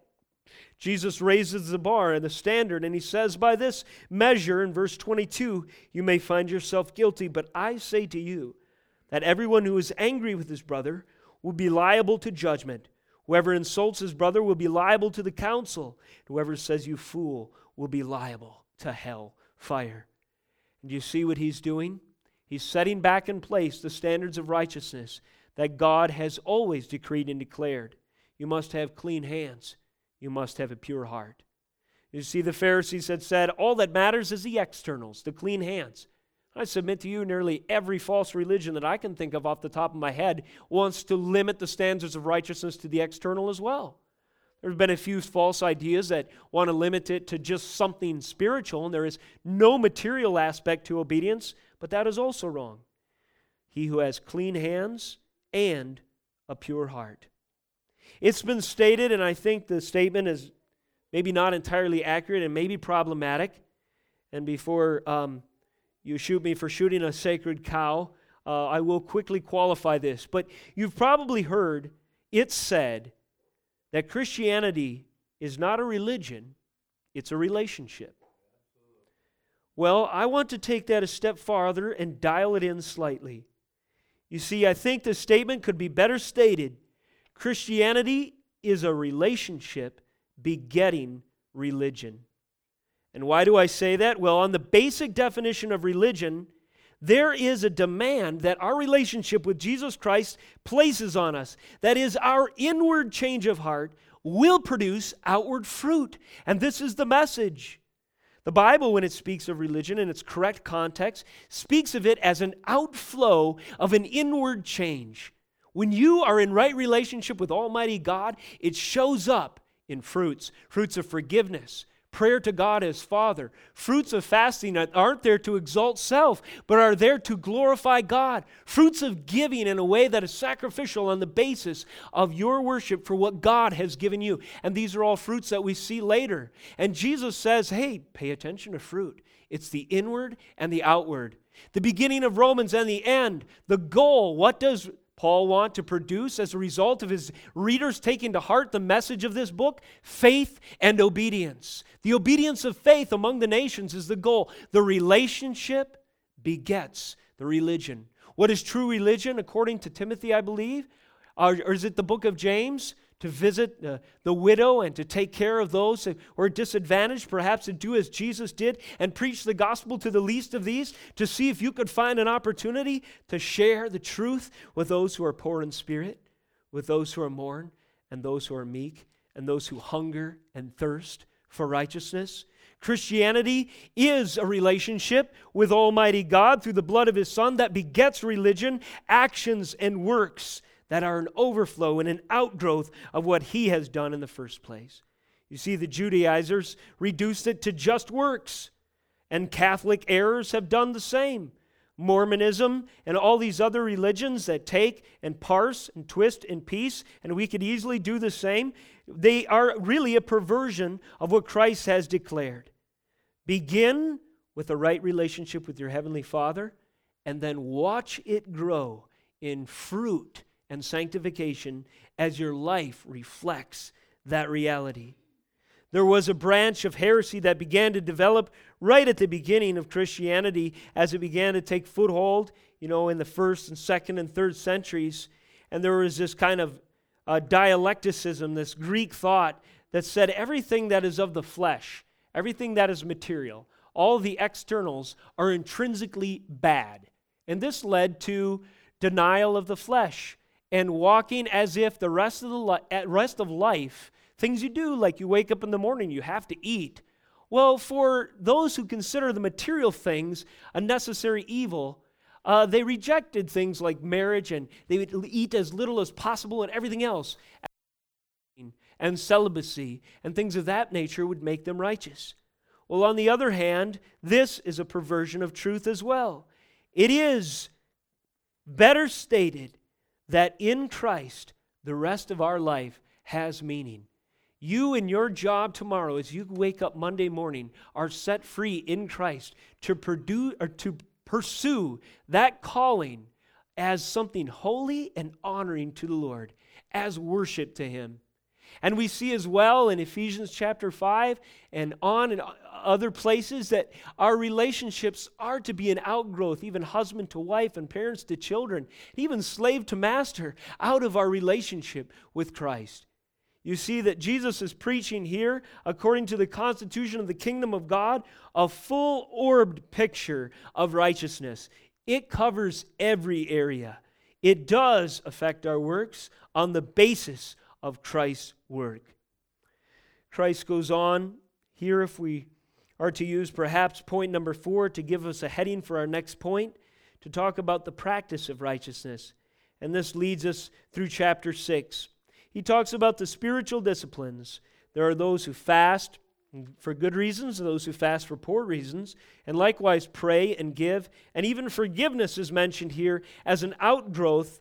Jesus raises the bar and the standard, and He says, by this measure, in verse 22, you may find yourself guilty. But I say to you that everyone who is angry with his brother will be liable to judgment. Whoever insults his brother will be liable to the council. Whoever says you fool will be liable to hell fire. And do you see what He's doing? He's setting back in place the standards of righteousness that God has always decreed and declared. You must have clean hands. You must have a pure heart. You see, the Pharisees had said, all that matters is the externals, the clean hands. I submit to you, nearly every false religion that I can think of off the top of my head wants to limit the standards of righteousness to the external as well. There have been a few false ideas that want to limit it to just something spiritual, and there is no material aspect to obedience, but that is also wrong. He who has clean hands and a pure heart. It's been stated, and I think the statement is maybe not entirely accurate and maybe problematic, and before you shoot me for shooting a sacred cow, I will quickly qualify this. But you've probably heard it said that Christianity is not a religion, it's a relationship. Well, I want to take that a step farther and dial it in slightly. You see, I think the statement could be better stated. Christianity is a relationship begetting religion. And why do I say that? Well, on the basic definition of religion, there is a demand that our relationship with Jesus Christ places on us. That is, our inward change of heart will produce outward fruit. And this is the message. The Bible, when it speaks of religion in its correct context, speaks of it as an outflow of an inward change. When you are in right relationship with Almighty God, it shows up in fruits. Fruits of forgiveness, prayer to God as Father, fruits of fasting that aren't there to exalt self, but are there to glorify God, fruits of giving in a way that is sacrificial on the basis of your worship for what God has given you. And these are all fruits that we see later. And Jesus says, hey, pay attention to fruit. It's the inward and the outward. The beginning of Romans and the end, the goal. What does Paul want to produce as a result of his readers taking to heart the message of this book? Faith and obedience. The obedience of faith among the nations is the goal. The relationship begets the the religion. What is true religion according to Timothy, I believe? Or is it the book of James? To visit the widow and to take care of those who are disadvantaged, perhaps to do as Jesus did and preach the gospel to the least of these, to see if you could find an opportunity to share the truth with those who are poor in spirit, with those who are mourn, and those who are meek, and those who hunger and thirst for righteousness. Christianity is a relationship with Almighty God through the blood of His Son that begets religion, actions, and works that are an overflow and an outgrowth of what He has done in the first place. You see, the Judaizers reduced it to just works, and Catholic errors have done the same. Mormonism and all these other religions that take and parse and twist and piece, and we could easily do the same, they are really a perversion of what Christ has declared. Begin with a right relationship with your Heavenly Father, and then watch it grow in fruit and sanctification as your life reflects that reality. There was a branch of heresy that began to develop right at the beginning of Christianity as it began to take foothold, in the first and second and third centuries. And there was this kind of dialecticism, this Greek thought that said everything that is of the flesh, everything that is material, all the externals are intrinsically bad. And this led to denial of the flesh and walking as if the rest of life, things you do, like you wake up in the morning, you have to eat. Well, for those who consider the material things a necessary evil, they rejected things like marriage, and they would eat as little as possible, and everything else. And celibacy and things of that nature would make them righteous. Well, on the other hand, this is a perversion of truth as well. It is better stated that in Christ, the rest of our life has meaning. You and your job tomorrow, as you wake up Monday morning, are set free in Christ to pursue that calling as something holy and honoring to the Lord, as worship to Him. And we see as well in Ephesians chapter 5 and on in other places that our relationships are to be an outgrowth, even husband to wife and parents to children, even slave to master, out of our relationship with Christ. You see that Jesus is preaching here, according to the constitution of the kingdom of God, a full-orbed picture of righteousness. It covers every area. It does affect our works on the basis of Christ's work. Christ goes on here, if we are to use perhaps point number 4 to give us a heading for our next point, to talk about the practice of righteousness. And this leads us through chapter 6. He talks about the spiritual disciplines. There are those who fast for good reasons, those who fast for poor reasons, and likewise pray and give. And even forgiveness is mentioned here as an outgrowth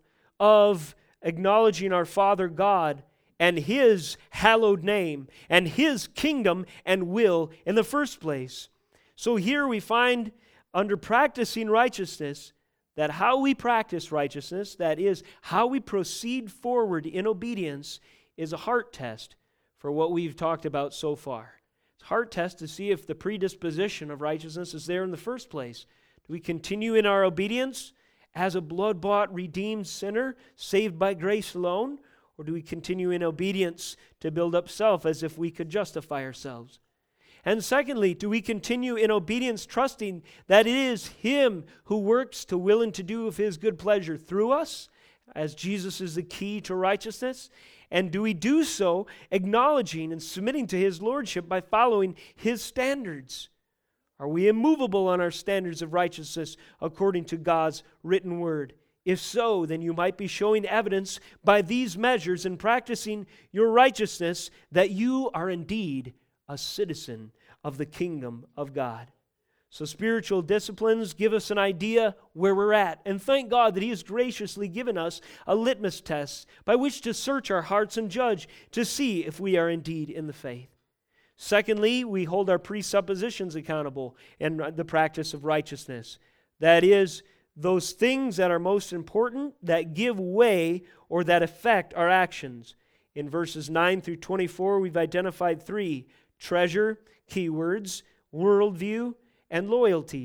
of acknowledging our Father God and His hallowed name and His kingdom and will in the first place. So here we find under practicing righteousness that how we practice righteousness, that is, how we proceed forward in obedience, is a heart test for what we've talked about so far. It's a heart test to see if the predisposition of righteousness is there in the first place. Do we continue in our obedience as a blood-bought, redeemed sinner, saved by grace alone? Or do we continue in obedience to build up self as if we could justify ourselves? And secondly, do we continue in obedience, trusting that it is Him who works to will and to do of His good pleasure through us, as Jesus is the key to righteousness? And do we do so acknowledging and submitting to His lordship by following His standards? Are we immovable on our standards of righteousness according to God's written word? If so, then you might be showing evidence by these measures and practicing your righteousness that you are indeed a citizen of the kingdom of God. So spiritual disciplines give us an idea where we're at. And thank God that He has graciously given us a litmus test by which to search our hearts and judge to see if we are indeed in the faith. Secondly, we hold our presuppositions accountable in the practice of righteousness. That is, those things that are most important, that give way or that affect our actions. In verses 9 through 24, we've identified 3: treasure, keywords, worldview, and loyalties,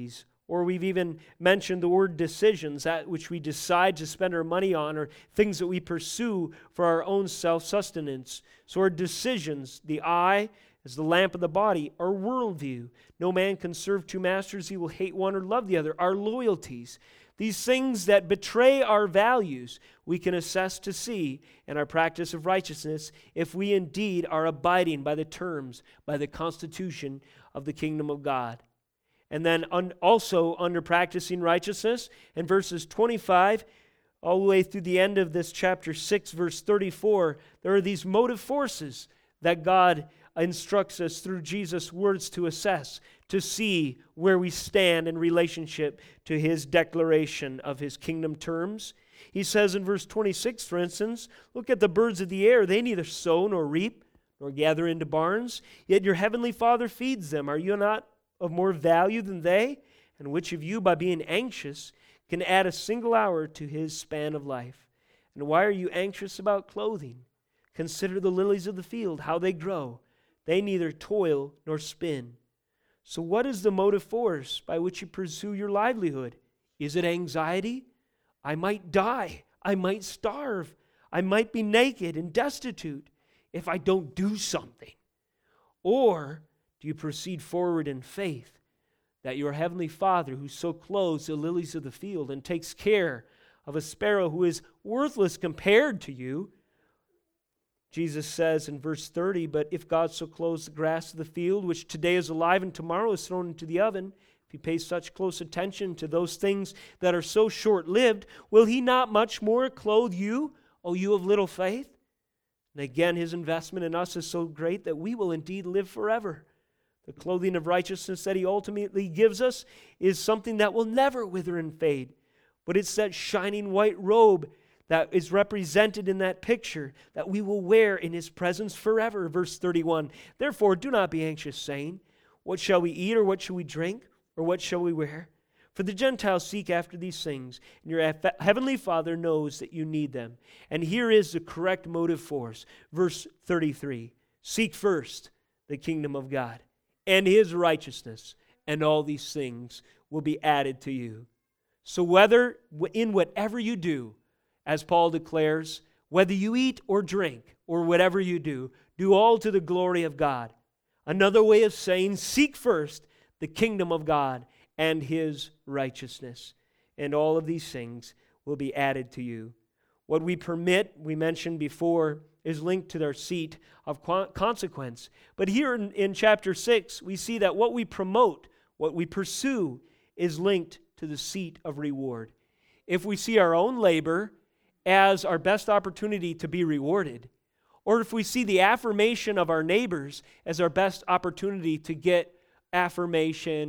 Or we've even mentioned the word decisions, that which we decide to spend our money on, or things that we pursue for our own self-sustenance. So our decisions, the eye as the lamp of the body, our worldview. No man can serve two masters. He will hate one or love the other. Our loyalties. These things that betray our values, we can assess to see in our practice of righteousness if we indeed are abiding by the terms, by the constitution of the kingdom of God. And then also under practicing righteousness, in verses 25 all the way through the end of this chapter 6, verse 34, there are these motive forces that God instructs us through Jesus' words to assess, to see where we stand in relationship to His declaration of His kingdom terms. He says in verse 26, for instance, look at the birds of the air. They neither sow nor reap nor gather into barns, yet your heavenly Father feeds them. Are you not of more value than they? And which of you, by being anxious, can add a single hour to his span of life? And why are you anxious about clothing? Consider the lilies of the field, how they grow. They neither toil nor spin. So what is the motive force by which you pursue your livelihood? Is it anxiety? I might die. I might starve. I might be naked and destitute if I don't do something. Or do you proceed forward in faith that your heavenly Father, who so clothes the lilies of the field and takes care of a sparrow who is worthless compared to you? Jesus says in verse 30, but if God so clothes the grass of the field, which today is alive and tomorrow is thrown into the oven, if He pays such close attention to those things that are so short-lived, will He not much more clothe you, O you of little faith? And again, His investment in us is so great that we will indeed live forever. The clothing of righteousness that He ultimately gives us is something that will never wither and fade. But it's that shining white robe that is represented in that picture that we will wear in His presence forever. Verse 31, therefore do not be anxious, saying, what shall we eat, or what shall we drink, or what shall we wear? For the Gentiles seek after these things, and your heavenly Father knows that you need them. And here is the correct motive force. Verse 33, seek first the kingdom of God and His righteousness, and all these things will be added to you. So whether in whatever you do, as Paul declares, whether you eat or drink or whatever you do all to the glory of God. Another way of saying, seek first the kingdom of God and His righteousness, and all of these things will be added to you. What we permit, we mentioned before, is linked to their seat of consequence. But here in chapter 6, we see that what we promote, what we pursue, is linked to the seat of reward. If we see our own labor as our best opportunity to be rewarded, or if we see the affirmation of our neighbors as our best opportunity to get affirmation,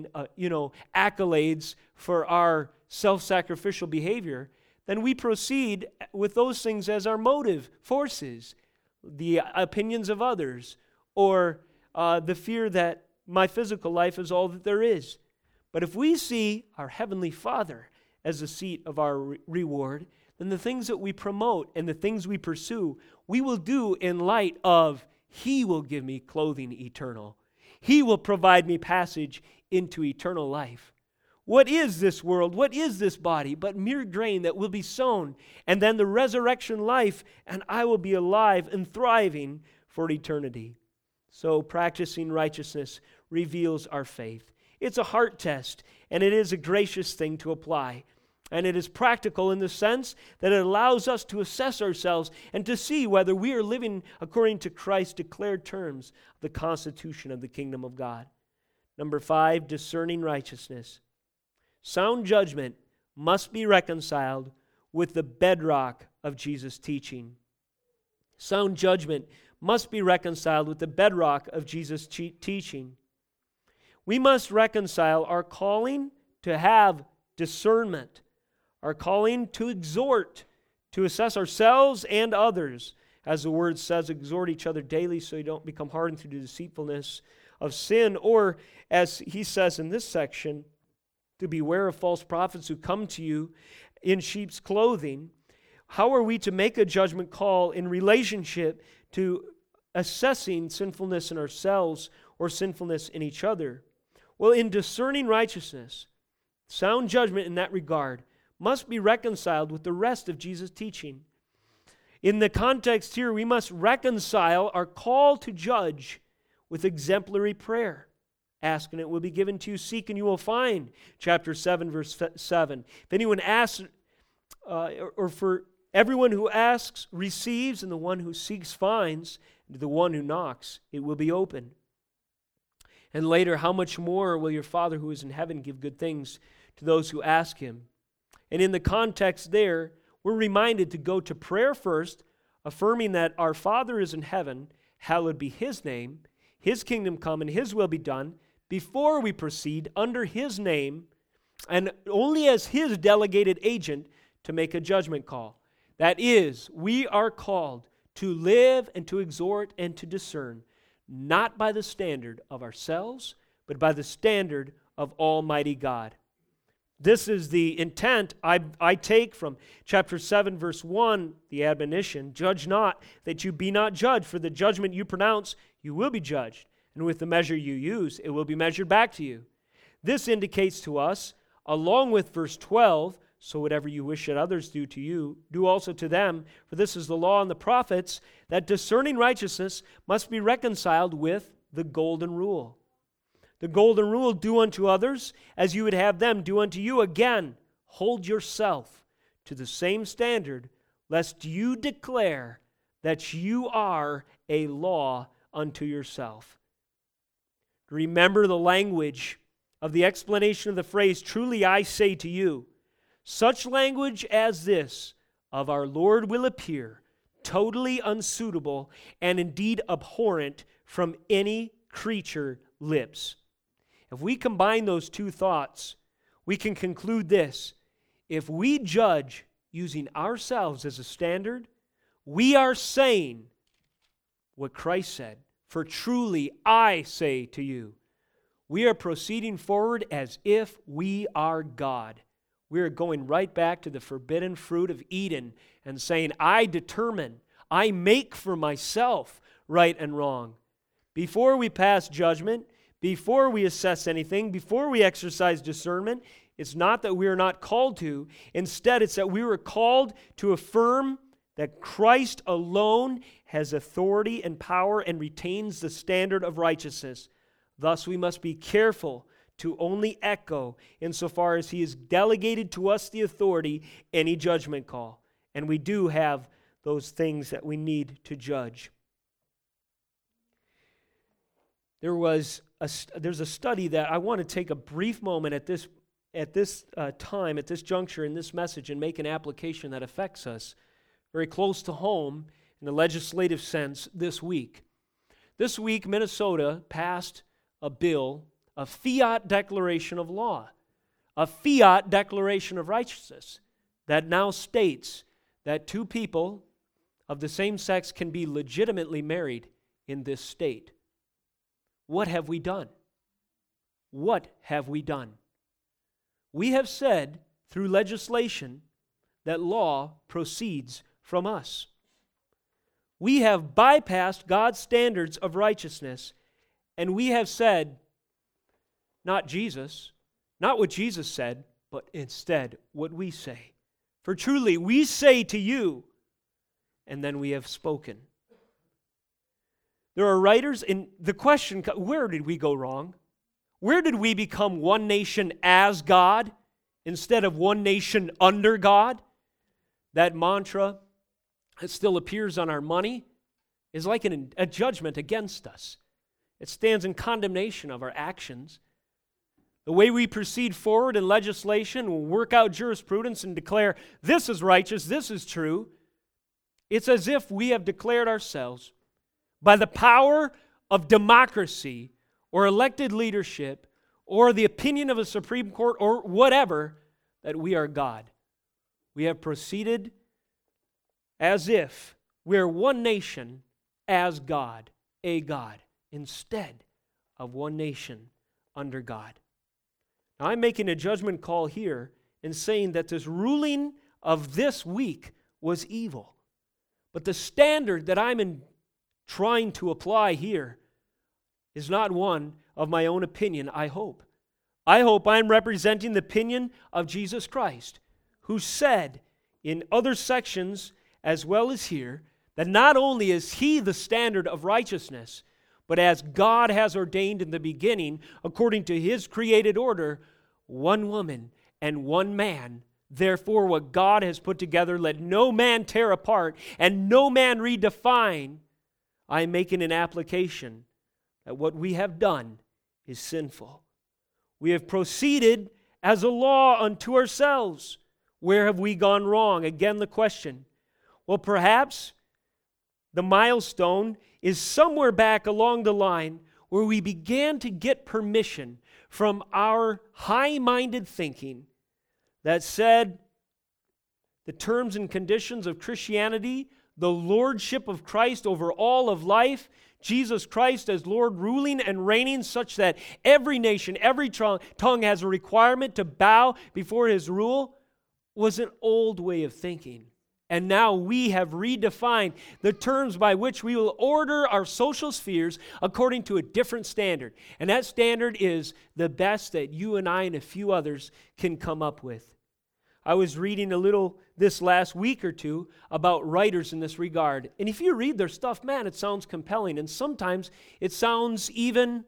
accolades for our self-sacrificial behavior, then we proceed with those things as our motive forces, the opinions of others, or the fear that my physical life is all that there is. But if we see our Heavenly Father as the seat of our reward, then the things that we promote and the things we pursue, we will do in light of He will give me clothing eternal. He will provide me passage into eternal life. What is this world? What is this body but mere grain that will be sown, and then the resurrection life, and I will be alive and thriving for eternity. So practicing righteousness reveals our faith. It's a heart test, and it is a gracious thing to apply. And it is practical in the sense that it allows us to assess ourselves and to see whether we are living according to Christ's declared terms of the constitution of the kingdom of God. Number 5, discerning righteousness. Sound judgment must be reconciled with the bedrock of Jesus' teaching. Sound judgment must be reconciled with the bedrock of Jesus' teaching. We must reconcile our calling to have discernment, our calling to exhort, to assess ourselves and others. As the word says, exhort each other daily so you don't become hardened through the deceitfulness of sin. Or, as he says in this section, to beware of false prophets who come to you in sheep's clothing. How are we to make a judgment call in relationship to assessing sinfulness in ourselves or sinfulness in each other? Well, in discerning righteousness, Sound judgment in that regard must be reconciled with the rest of Jesus' teaching. In the context here, we must reconcile our call to judge with exemplary prayer. Ask and it will be given to you. Seek and you will find. Chapter 7, verse 7. If anyone asks, or for everyone who asks receives, and the one who seeks finds, and to the one who knocks it will be open. And later, how much more will your Father who is in heaven give good things to those who ask Him? And in the context there, we're reminded to go to prayer first, affirming that our Father is in heaven, hallowed be His name, His kingdom come and His will be done, before we proceed under His name, and only as His delegated agent to make a judgment call. That is, we are called to live and to exhort and to discern, not by the standard of ourselves, but by the standard of Almighty God. This is the intent I take from chapter 7, verse 1, the admonition, judge not, that you be not judged, for the judgment you pronounce, you will be judged, and with the measure you use, it will be measured back to you. This indicates to us, along with verse 12, so whatever you wish that others do to you, do also to them, for this is the law and the prophets, that discerning righteousness must be reconciled with the golden rule. The golden rule, do unto others as you would have them do unto you. Again, hold yourself to the same standard, lest you declare that you are a law unto yourself. Remember the language of the explanation of the phrase, truly I say to you. Such language as this of our Lord will appear totally unsuitable and indeed abhorrent from any creature lips. If we combine those two thoughts, we can conclude this. If we judge using ourselves as a standard, we are saying what Christ said, for truly I say to you. We are proceeding forward as if we are God. We are going right back to the forbidden fruit of Eden and saying, I determine, I make for myself right and wrong. Before we pass judgment, before we assess anything, before we exercise discernment, it's not that we are not called to. Instead, it's that we were called to affirm that Christ alone has authority and power and retains the standard of righteousness. Thus, we must be careful to only echo, insofar as He has delegated to us the authority, any judgment call. And we do have those things that we need to judge. There's a study that I want to take a brief moment at this time, at this juncture in this message, and make an application that affects us very close to home in the legislative sense this week. This week, Minnesota passed a bill, a fiat declaration of law, a fiat declaration of righteousness that now states that two people of the same sex can be legitimately married in this state. What have we done? What have we done? We have said through legislation that law proceeds from us. We have bypassed God's standards of righteousness, and we have said, not Jesus, not what Jesus said, but instead what we say. For truly we say to you, and then we have spoken. There are writers, and the question, where did we go wrong? Where did we become one nation as God instead of one nation under God? That mantra that still appears on our money is like a judgment against us. It stands in condemnation of our actions. The way we proceed forward in legislation, we'll work out jurisprudence and declare this is righteous, this is true. It's as if we have declared ourselves by the power of democracy or elected leadership or the opinion of a Supreme Court or whatever, that we are God. We have proceeded as if we are one nation as God, a God, instead of one nation under God. Now, I'm making a judgment call here and saying that this ruling of this week was evil. But the standard that I'm trying to apply here is not one of my own opinion, I hope. I hope I'm representing the opinion of Jesus Christ, who said in other sections as well as here that not only is He the standard of righteousness, but as God has ordained in the beginning, according to His created order, one woman and one man. Therefore, what God has put together, let no man tear apart and no man redefine. I am making an application that what we have done is sinful. We have proceeded as a law unto ourselves. Where have we gone wrong? Again, the question. Well, perhaps the milestone is somewhere back along the line where we began to get permission from our high-minded thinking that said the terms and conditions of Christianity, the lordship of Christ over all of life, Jesus Christ as Lord ruling and reigning such that every nation, every tongue has a requirement to bow before His rule, was an old way of thinking. And now we have redefined the terms by which we will order our social spheres according to a different standard. And that standard is the best that you and I and a few others can come up with. I was reading a little this last week or two about writers in this regard. And if you read their stuff, man, it sounds compelling. And sometimes it sounds even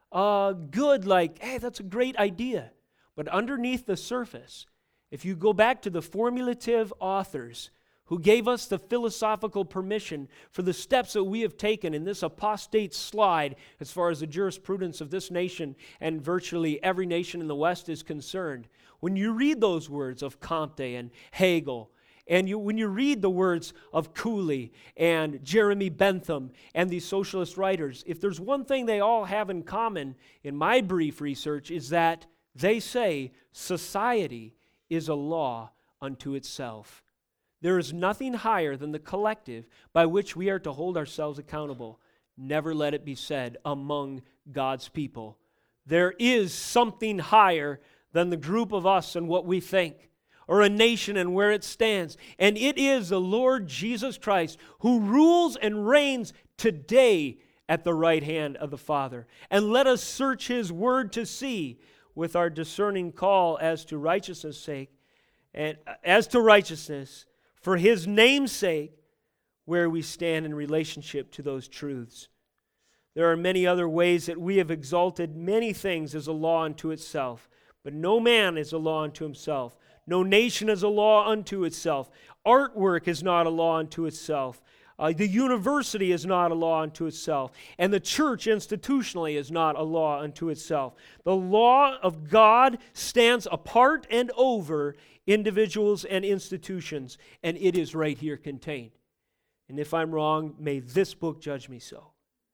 good, like, hey, that's a great idea. But underneath the surface, if you go back to the formulative authors who gave us the philosophical permission for the steps that we have taken in this apostate slide as far as the jurisprudence of this nation and virtually every nation in the West is concerned, when you read those words of Comte and Hegel, and when you read the words of Cooley and Jeremy Bentham and these socialist writers, if there's one thing they all have in common in my brief research is that they say society is a law unto itself. There is nothing higher than the collective by which we are to hold ourselves accountable. Never let it be said among God's people. There is something higher than the group of us and what we think, or a nation and where it stands. And it is the Lord Jesus Christ who rules and reigns today at the right hand of the Father. And let us search His word to see with our discerning call as to righteousness' sake, and as to righteousness, for His name's sake, where we stand in relationship to those truths. There are many other ways that we have exalted many things as a law unto itself, but no man is a law unto himself. No nation is a law unto itself. Artwork is not a law unto itself. The university is not a law unto itself. And the church institutionally is not a law unto itself. The law of God stands apart and over individuals and institutions, and it is right here contained. And if I'm wrong, may this book judge me so.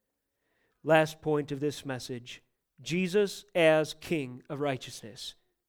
Last point of this message, Jesus as King of righteousness.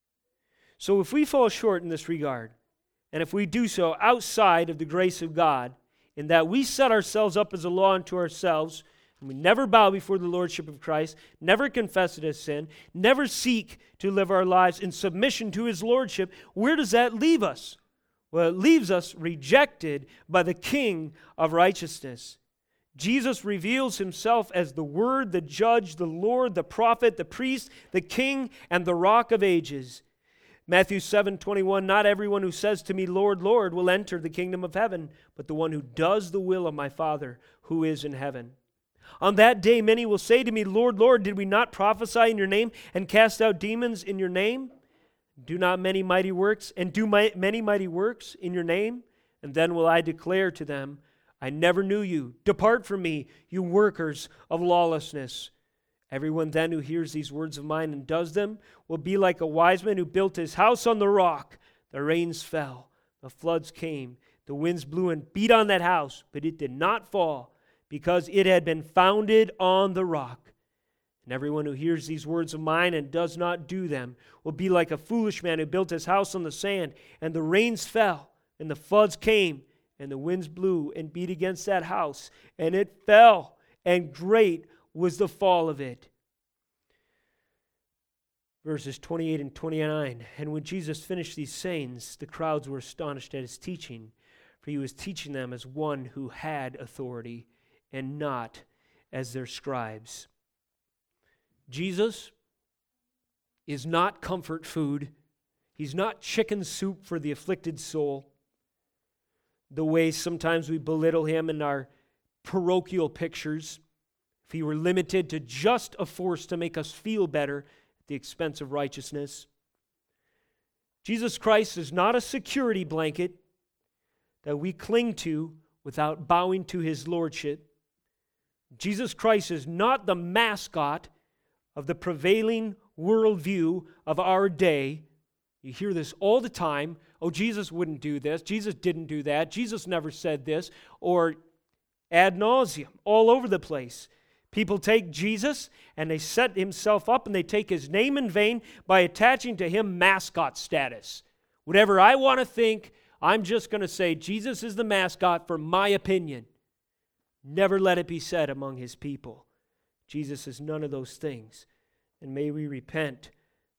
So if we fall short in this regard, and if we do so outside of the grace of God, in that we set ourselves up as a law unto ourselves, and we never bow before the lordship of Christ, never confess it as sin, never seek to live our lives in submission to His lordship, where does that leave us? Well, it leaves us rejected by the King of righteousness. Jesus reveals Himself as the Word, the Judge, the Lord, the Prophet, the Priest, the King, and the Rock of Ages. Matthew 7:21, not everyone who says to me, Lord, Lord, will enter the kingdom of heaven, but the one who does the will of my Father who is in heaven. On that day many will say to me, Lord, Lord, did we not prophesy in your name and cast out demons in your name? Do not many mighty works, and do many mighty works in your name? And then will I declare to them, I never knew you. Depart from me, you workers of lawlessness. Everyone then who hears these words of mine and does them will be like a wise man who built his house on the rock. The rains fell, the floods came, the winds blew and beat on that house, but it did not fall, because it had been founded on the rock. And everyone who hears these words of mine and does not do them will be like a foolish man who built his house on the sand, and the rains fell, and the floods came, and the winds blew and beat against that house, and it fell, and great was the fall of it. Verses 28 and 29. And when Jesus finished these sayings, the crowds were astonished at His teaching, for He was teaching them as one who had authority, and not as their scribes. Jesus is not comfort food. He's not chicken soup for the afflicted soul. The way sometimes we belittle him in our parochial pictures. If he were limited to just a force to make us feel better at the expense of righteousness. Jesus Christ is not a security blanket that we cling to without bowing to his lordship. Jesus Christ is not the mascot of the prevailing worldview of our day. You hear this all the time. Oh, Jesus wouldn't do this. Jesus didn't do that. Jesus never said this. Or ad nauseum, all over the place. People take Jesus and they set himself up and they take his name in vain by attaching to him mascot status. Whatever I want to think, I'm just going to say Jesus is the mascot for my opinion. Never let it be said among his people. Jesus is none of those things. And may we repent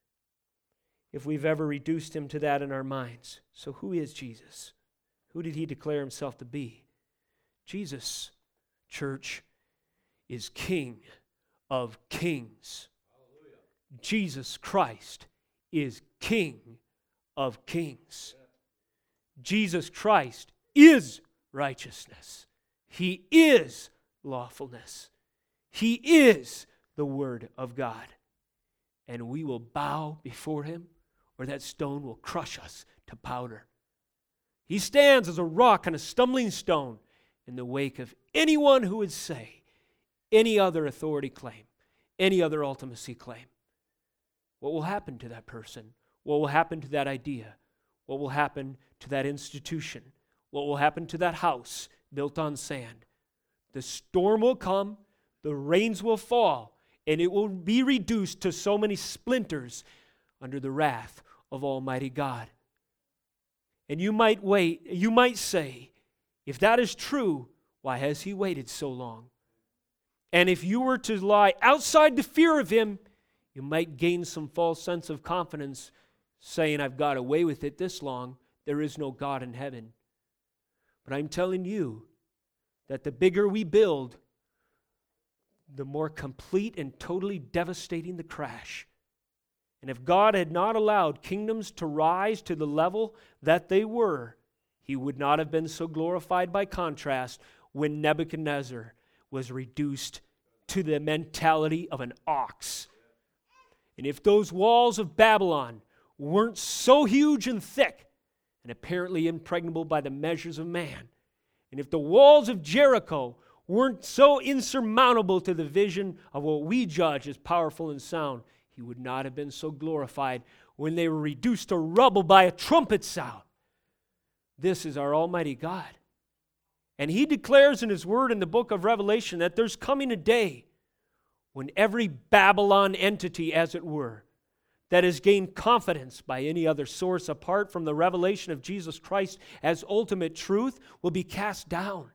if we've ever reduced him to that in our minds. So who is Jesus? Who did he declare himself to be? Jesus, church, is King of kings. Hallelujah. Jesus Christ is King of kings. Yeah. Jesus Christ is righteousness. He is lawfulness. He is the Word of God. And we will bow before him, or that stone will crush us to powder. He stands as a rock and a stumbling stone in the wake of anyone who would say any other authority claim, any other ultimacy claim. What will happen to that person? What will happen to that idea? What will happen to that institution? What will happen to that house built on sand? The storm will come, the rains will fall, and it will be reduced to so many splinters under the wrath of Almighty God. And you might say, if that is true, why has he waited so long? And if you were to lie outside the fear of him, you might gain some false sense of confidence, saying, I've got away with it this long. There is no God in heaven. But I'm telling you that the bigger we build, the more complete and totally devastating the crash. And if God had not allowed kingdoms to rise to the level that they were, he would not have been so glorified by contrast when Nebuchadnezzar was reduced to the mentality of an ox. And if those walls of Babylon weren't so huge and thick and apparently impregnable by the measures of man, and if the walls of Jericho weren't so insurmountable to the vision of what we judge as powerful and sound, he would not have been so glorified when they were reduced to rubble by a trumpet sound. This is our Almighty God. And he declares in his word in the book of Revelation that there's coming a day when every Babylon entity, as it were, that has gained confidence by any other source apart from the revelation of Jesus Christ as ultimate truth will be cast down.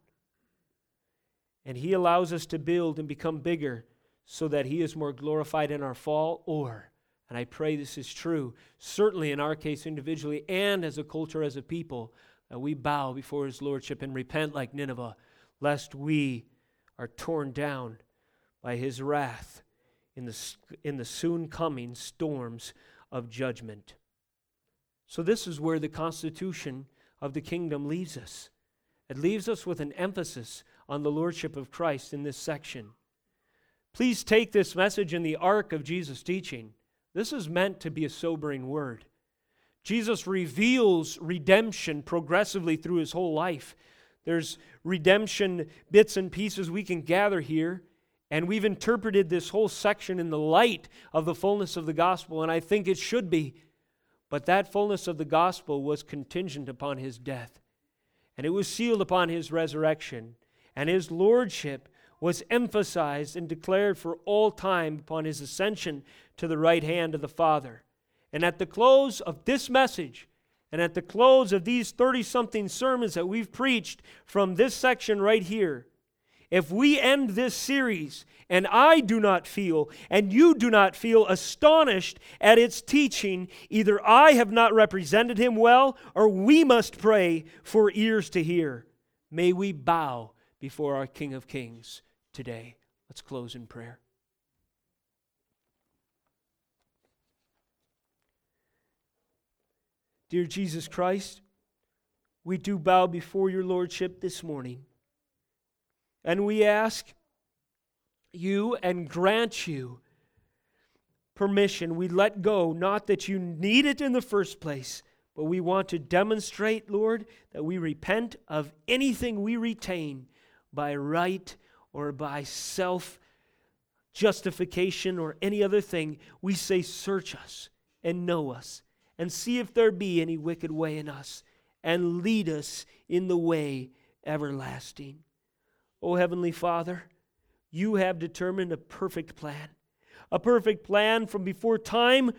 And he allows us to build and become bigger so that he is more glorified in our fall, or, and I pray this is true, certainly in our case individually and as a culture, as a people, that we bow before his lordship and repent like Nineveh, lest we are torn down by his wrath in the soon coming storms of judgment. So this is where the constitution of the kingdom leaves us. It leaves us with an emphasis on the lordship of Christ in this section. Please take this message in the arc of Jesus' teaching. This is meant to be a sobering word. Jesus reveals redemption progressively through his whole life. There's redemption bits and pieces we can gather here, and we've interpreted this whole section in the light of the fullness of the gospel, and I think it should be. But that fullness of the gospel was contingent upon his death, and it was sealed upon his resurrection, and his lordship was emphasized and declared for all time upon his ascension to the right hand of the Father. And at the close of this message, and at the close of these 30-something sermons that we've preached from this section right here, if we end this series and I do not feel and you do not feel astonished at its teaching, either I have not represented him well or we must pray for ears to hear. May we bow before our King of Kings today. Let's close in prayer. Dear Jesus Christ, we do bow before your Lordship this morning. And we ask you and grant you permission. We let go, not that you need it in the first place, but we want to demonstrate, Lord, that we repent of anything we retain by right or by self-justification or any other thing. We say, search us and know us and see if there be any wicked way in us and lead us in the way everlasting. O Heavenly Father, you have determined a perfect plan from before time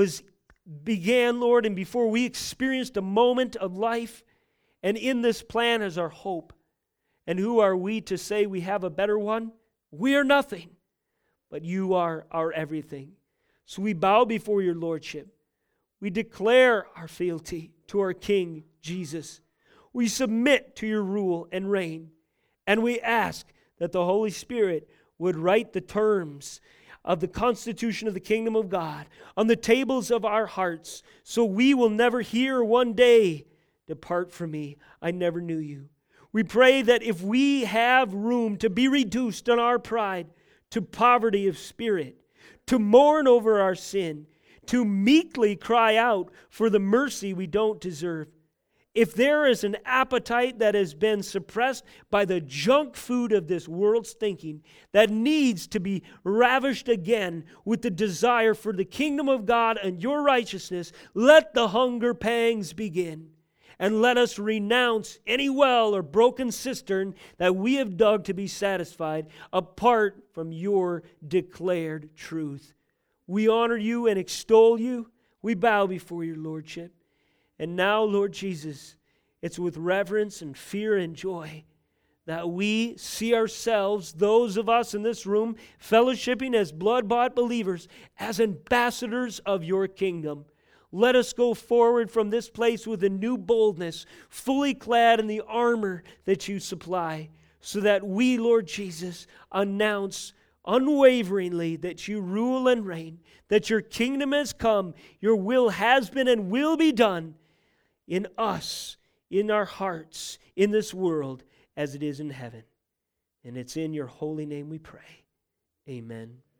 began, Lord, and before we experienced a moment of life. And in this plan is our hope. And who are we to say we have a better one? We are nothing, but you are our everything. So we bow before your Lordship. We declare our fealty to our King, Jesus. We submit to your rule and reign. And we ask that the Holy Spirit would write the terms of the constitution of the kingdom of God on the tables of our hearts, so we will never hear one day, depart from me, I never knew you. We pray that if we have room to be reduced in our pride to poverty of spirit, to mourn over our sin, to meekly cry out for the mercy we don't deserve, if there is an appetite that has been suppressed by the junk food of this world's thinking that needs to be ravished again with the desire for the kingdom of God and your righteousness, let the hunger pangs begin. And let us renounce any well or broken cistern that we have dug to be satisfied apart from your declared truth. We honor you and extol you. We bow before your Lordship. And now, Lord Jesus, it's with reverence and fear and joy that we see ourselves, those of us in this room, fellowshipping as blood-bought believers, as ambassadors of your kingdom. Let us go forward from this place with a new boldness, fully clad in the armor that you supply, so that we, Lord Jesus, announce unwaveringly that you rule and reign, that your kingdom has come, your will has been and will be done in us, in our hearts, in this world, as it is in heaven. And it's in your holy name we pray. Amen.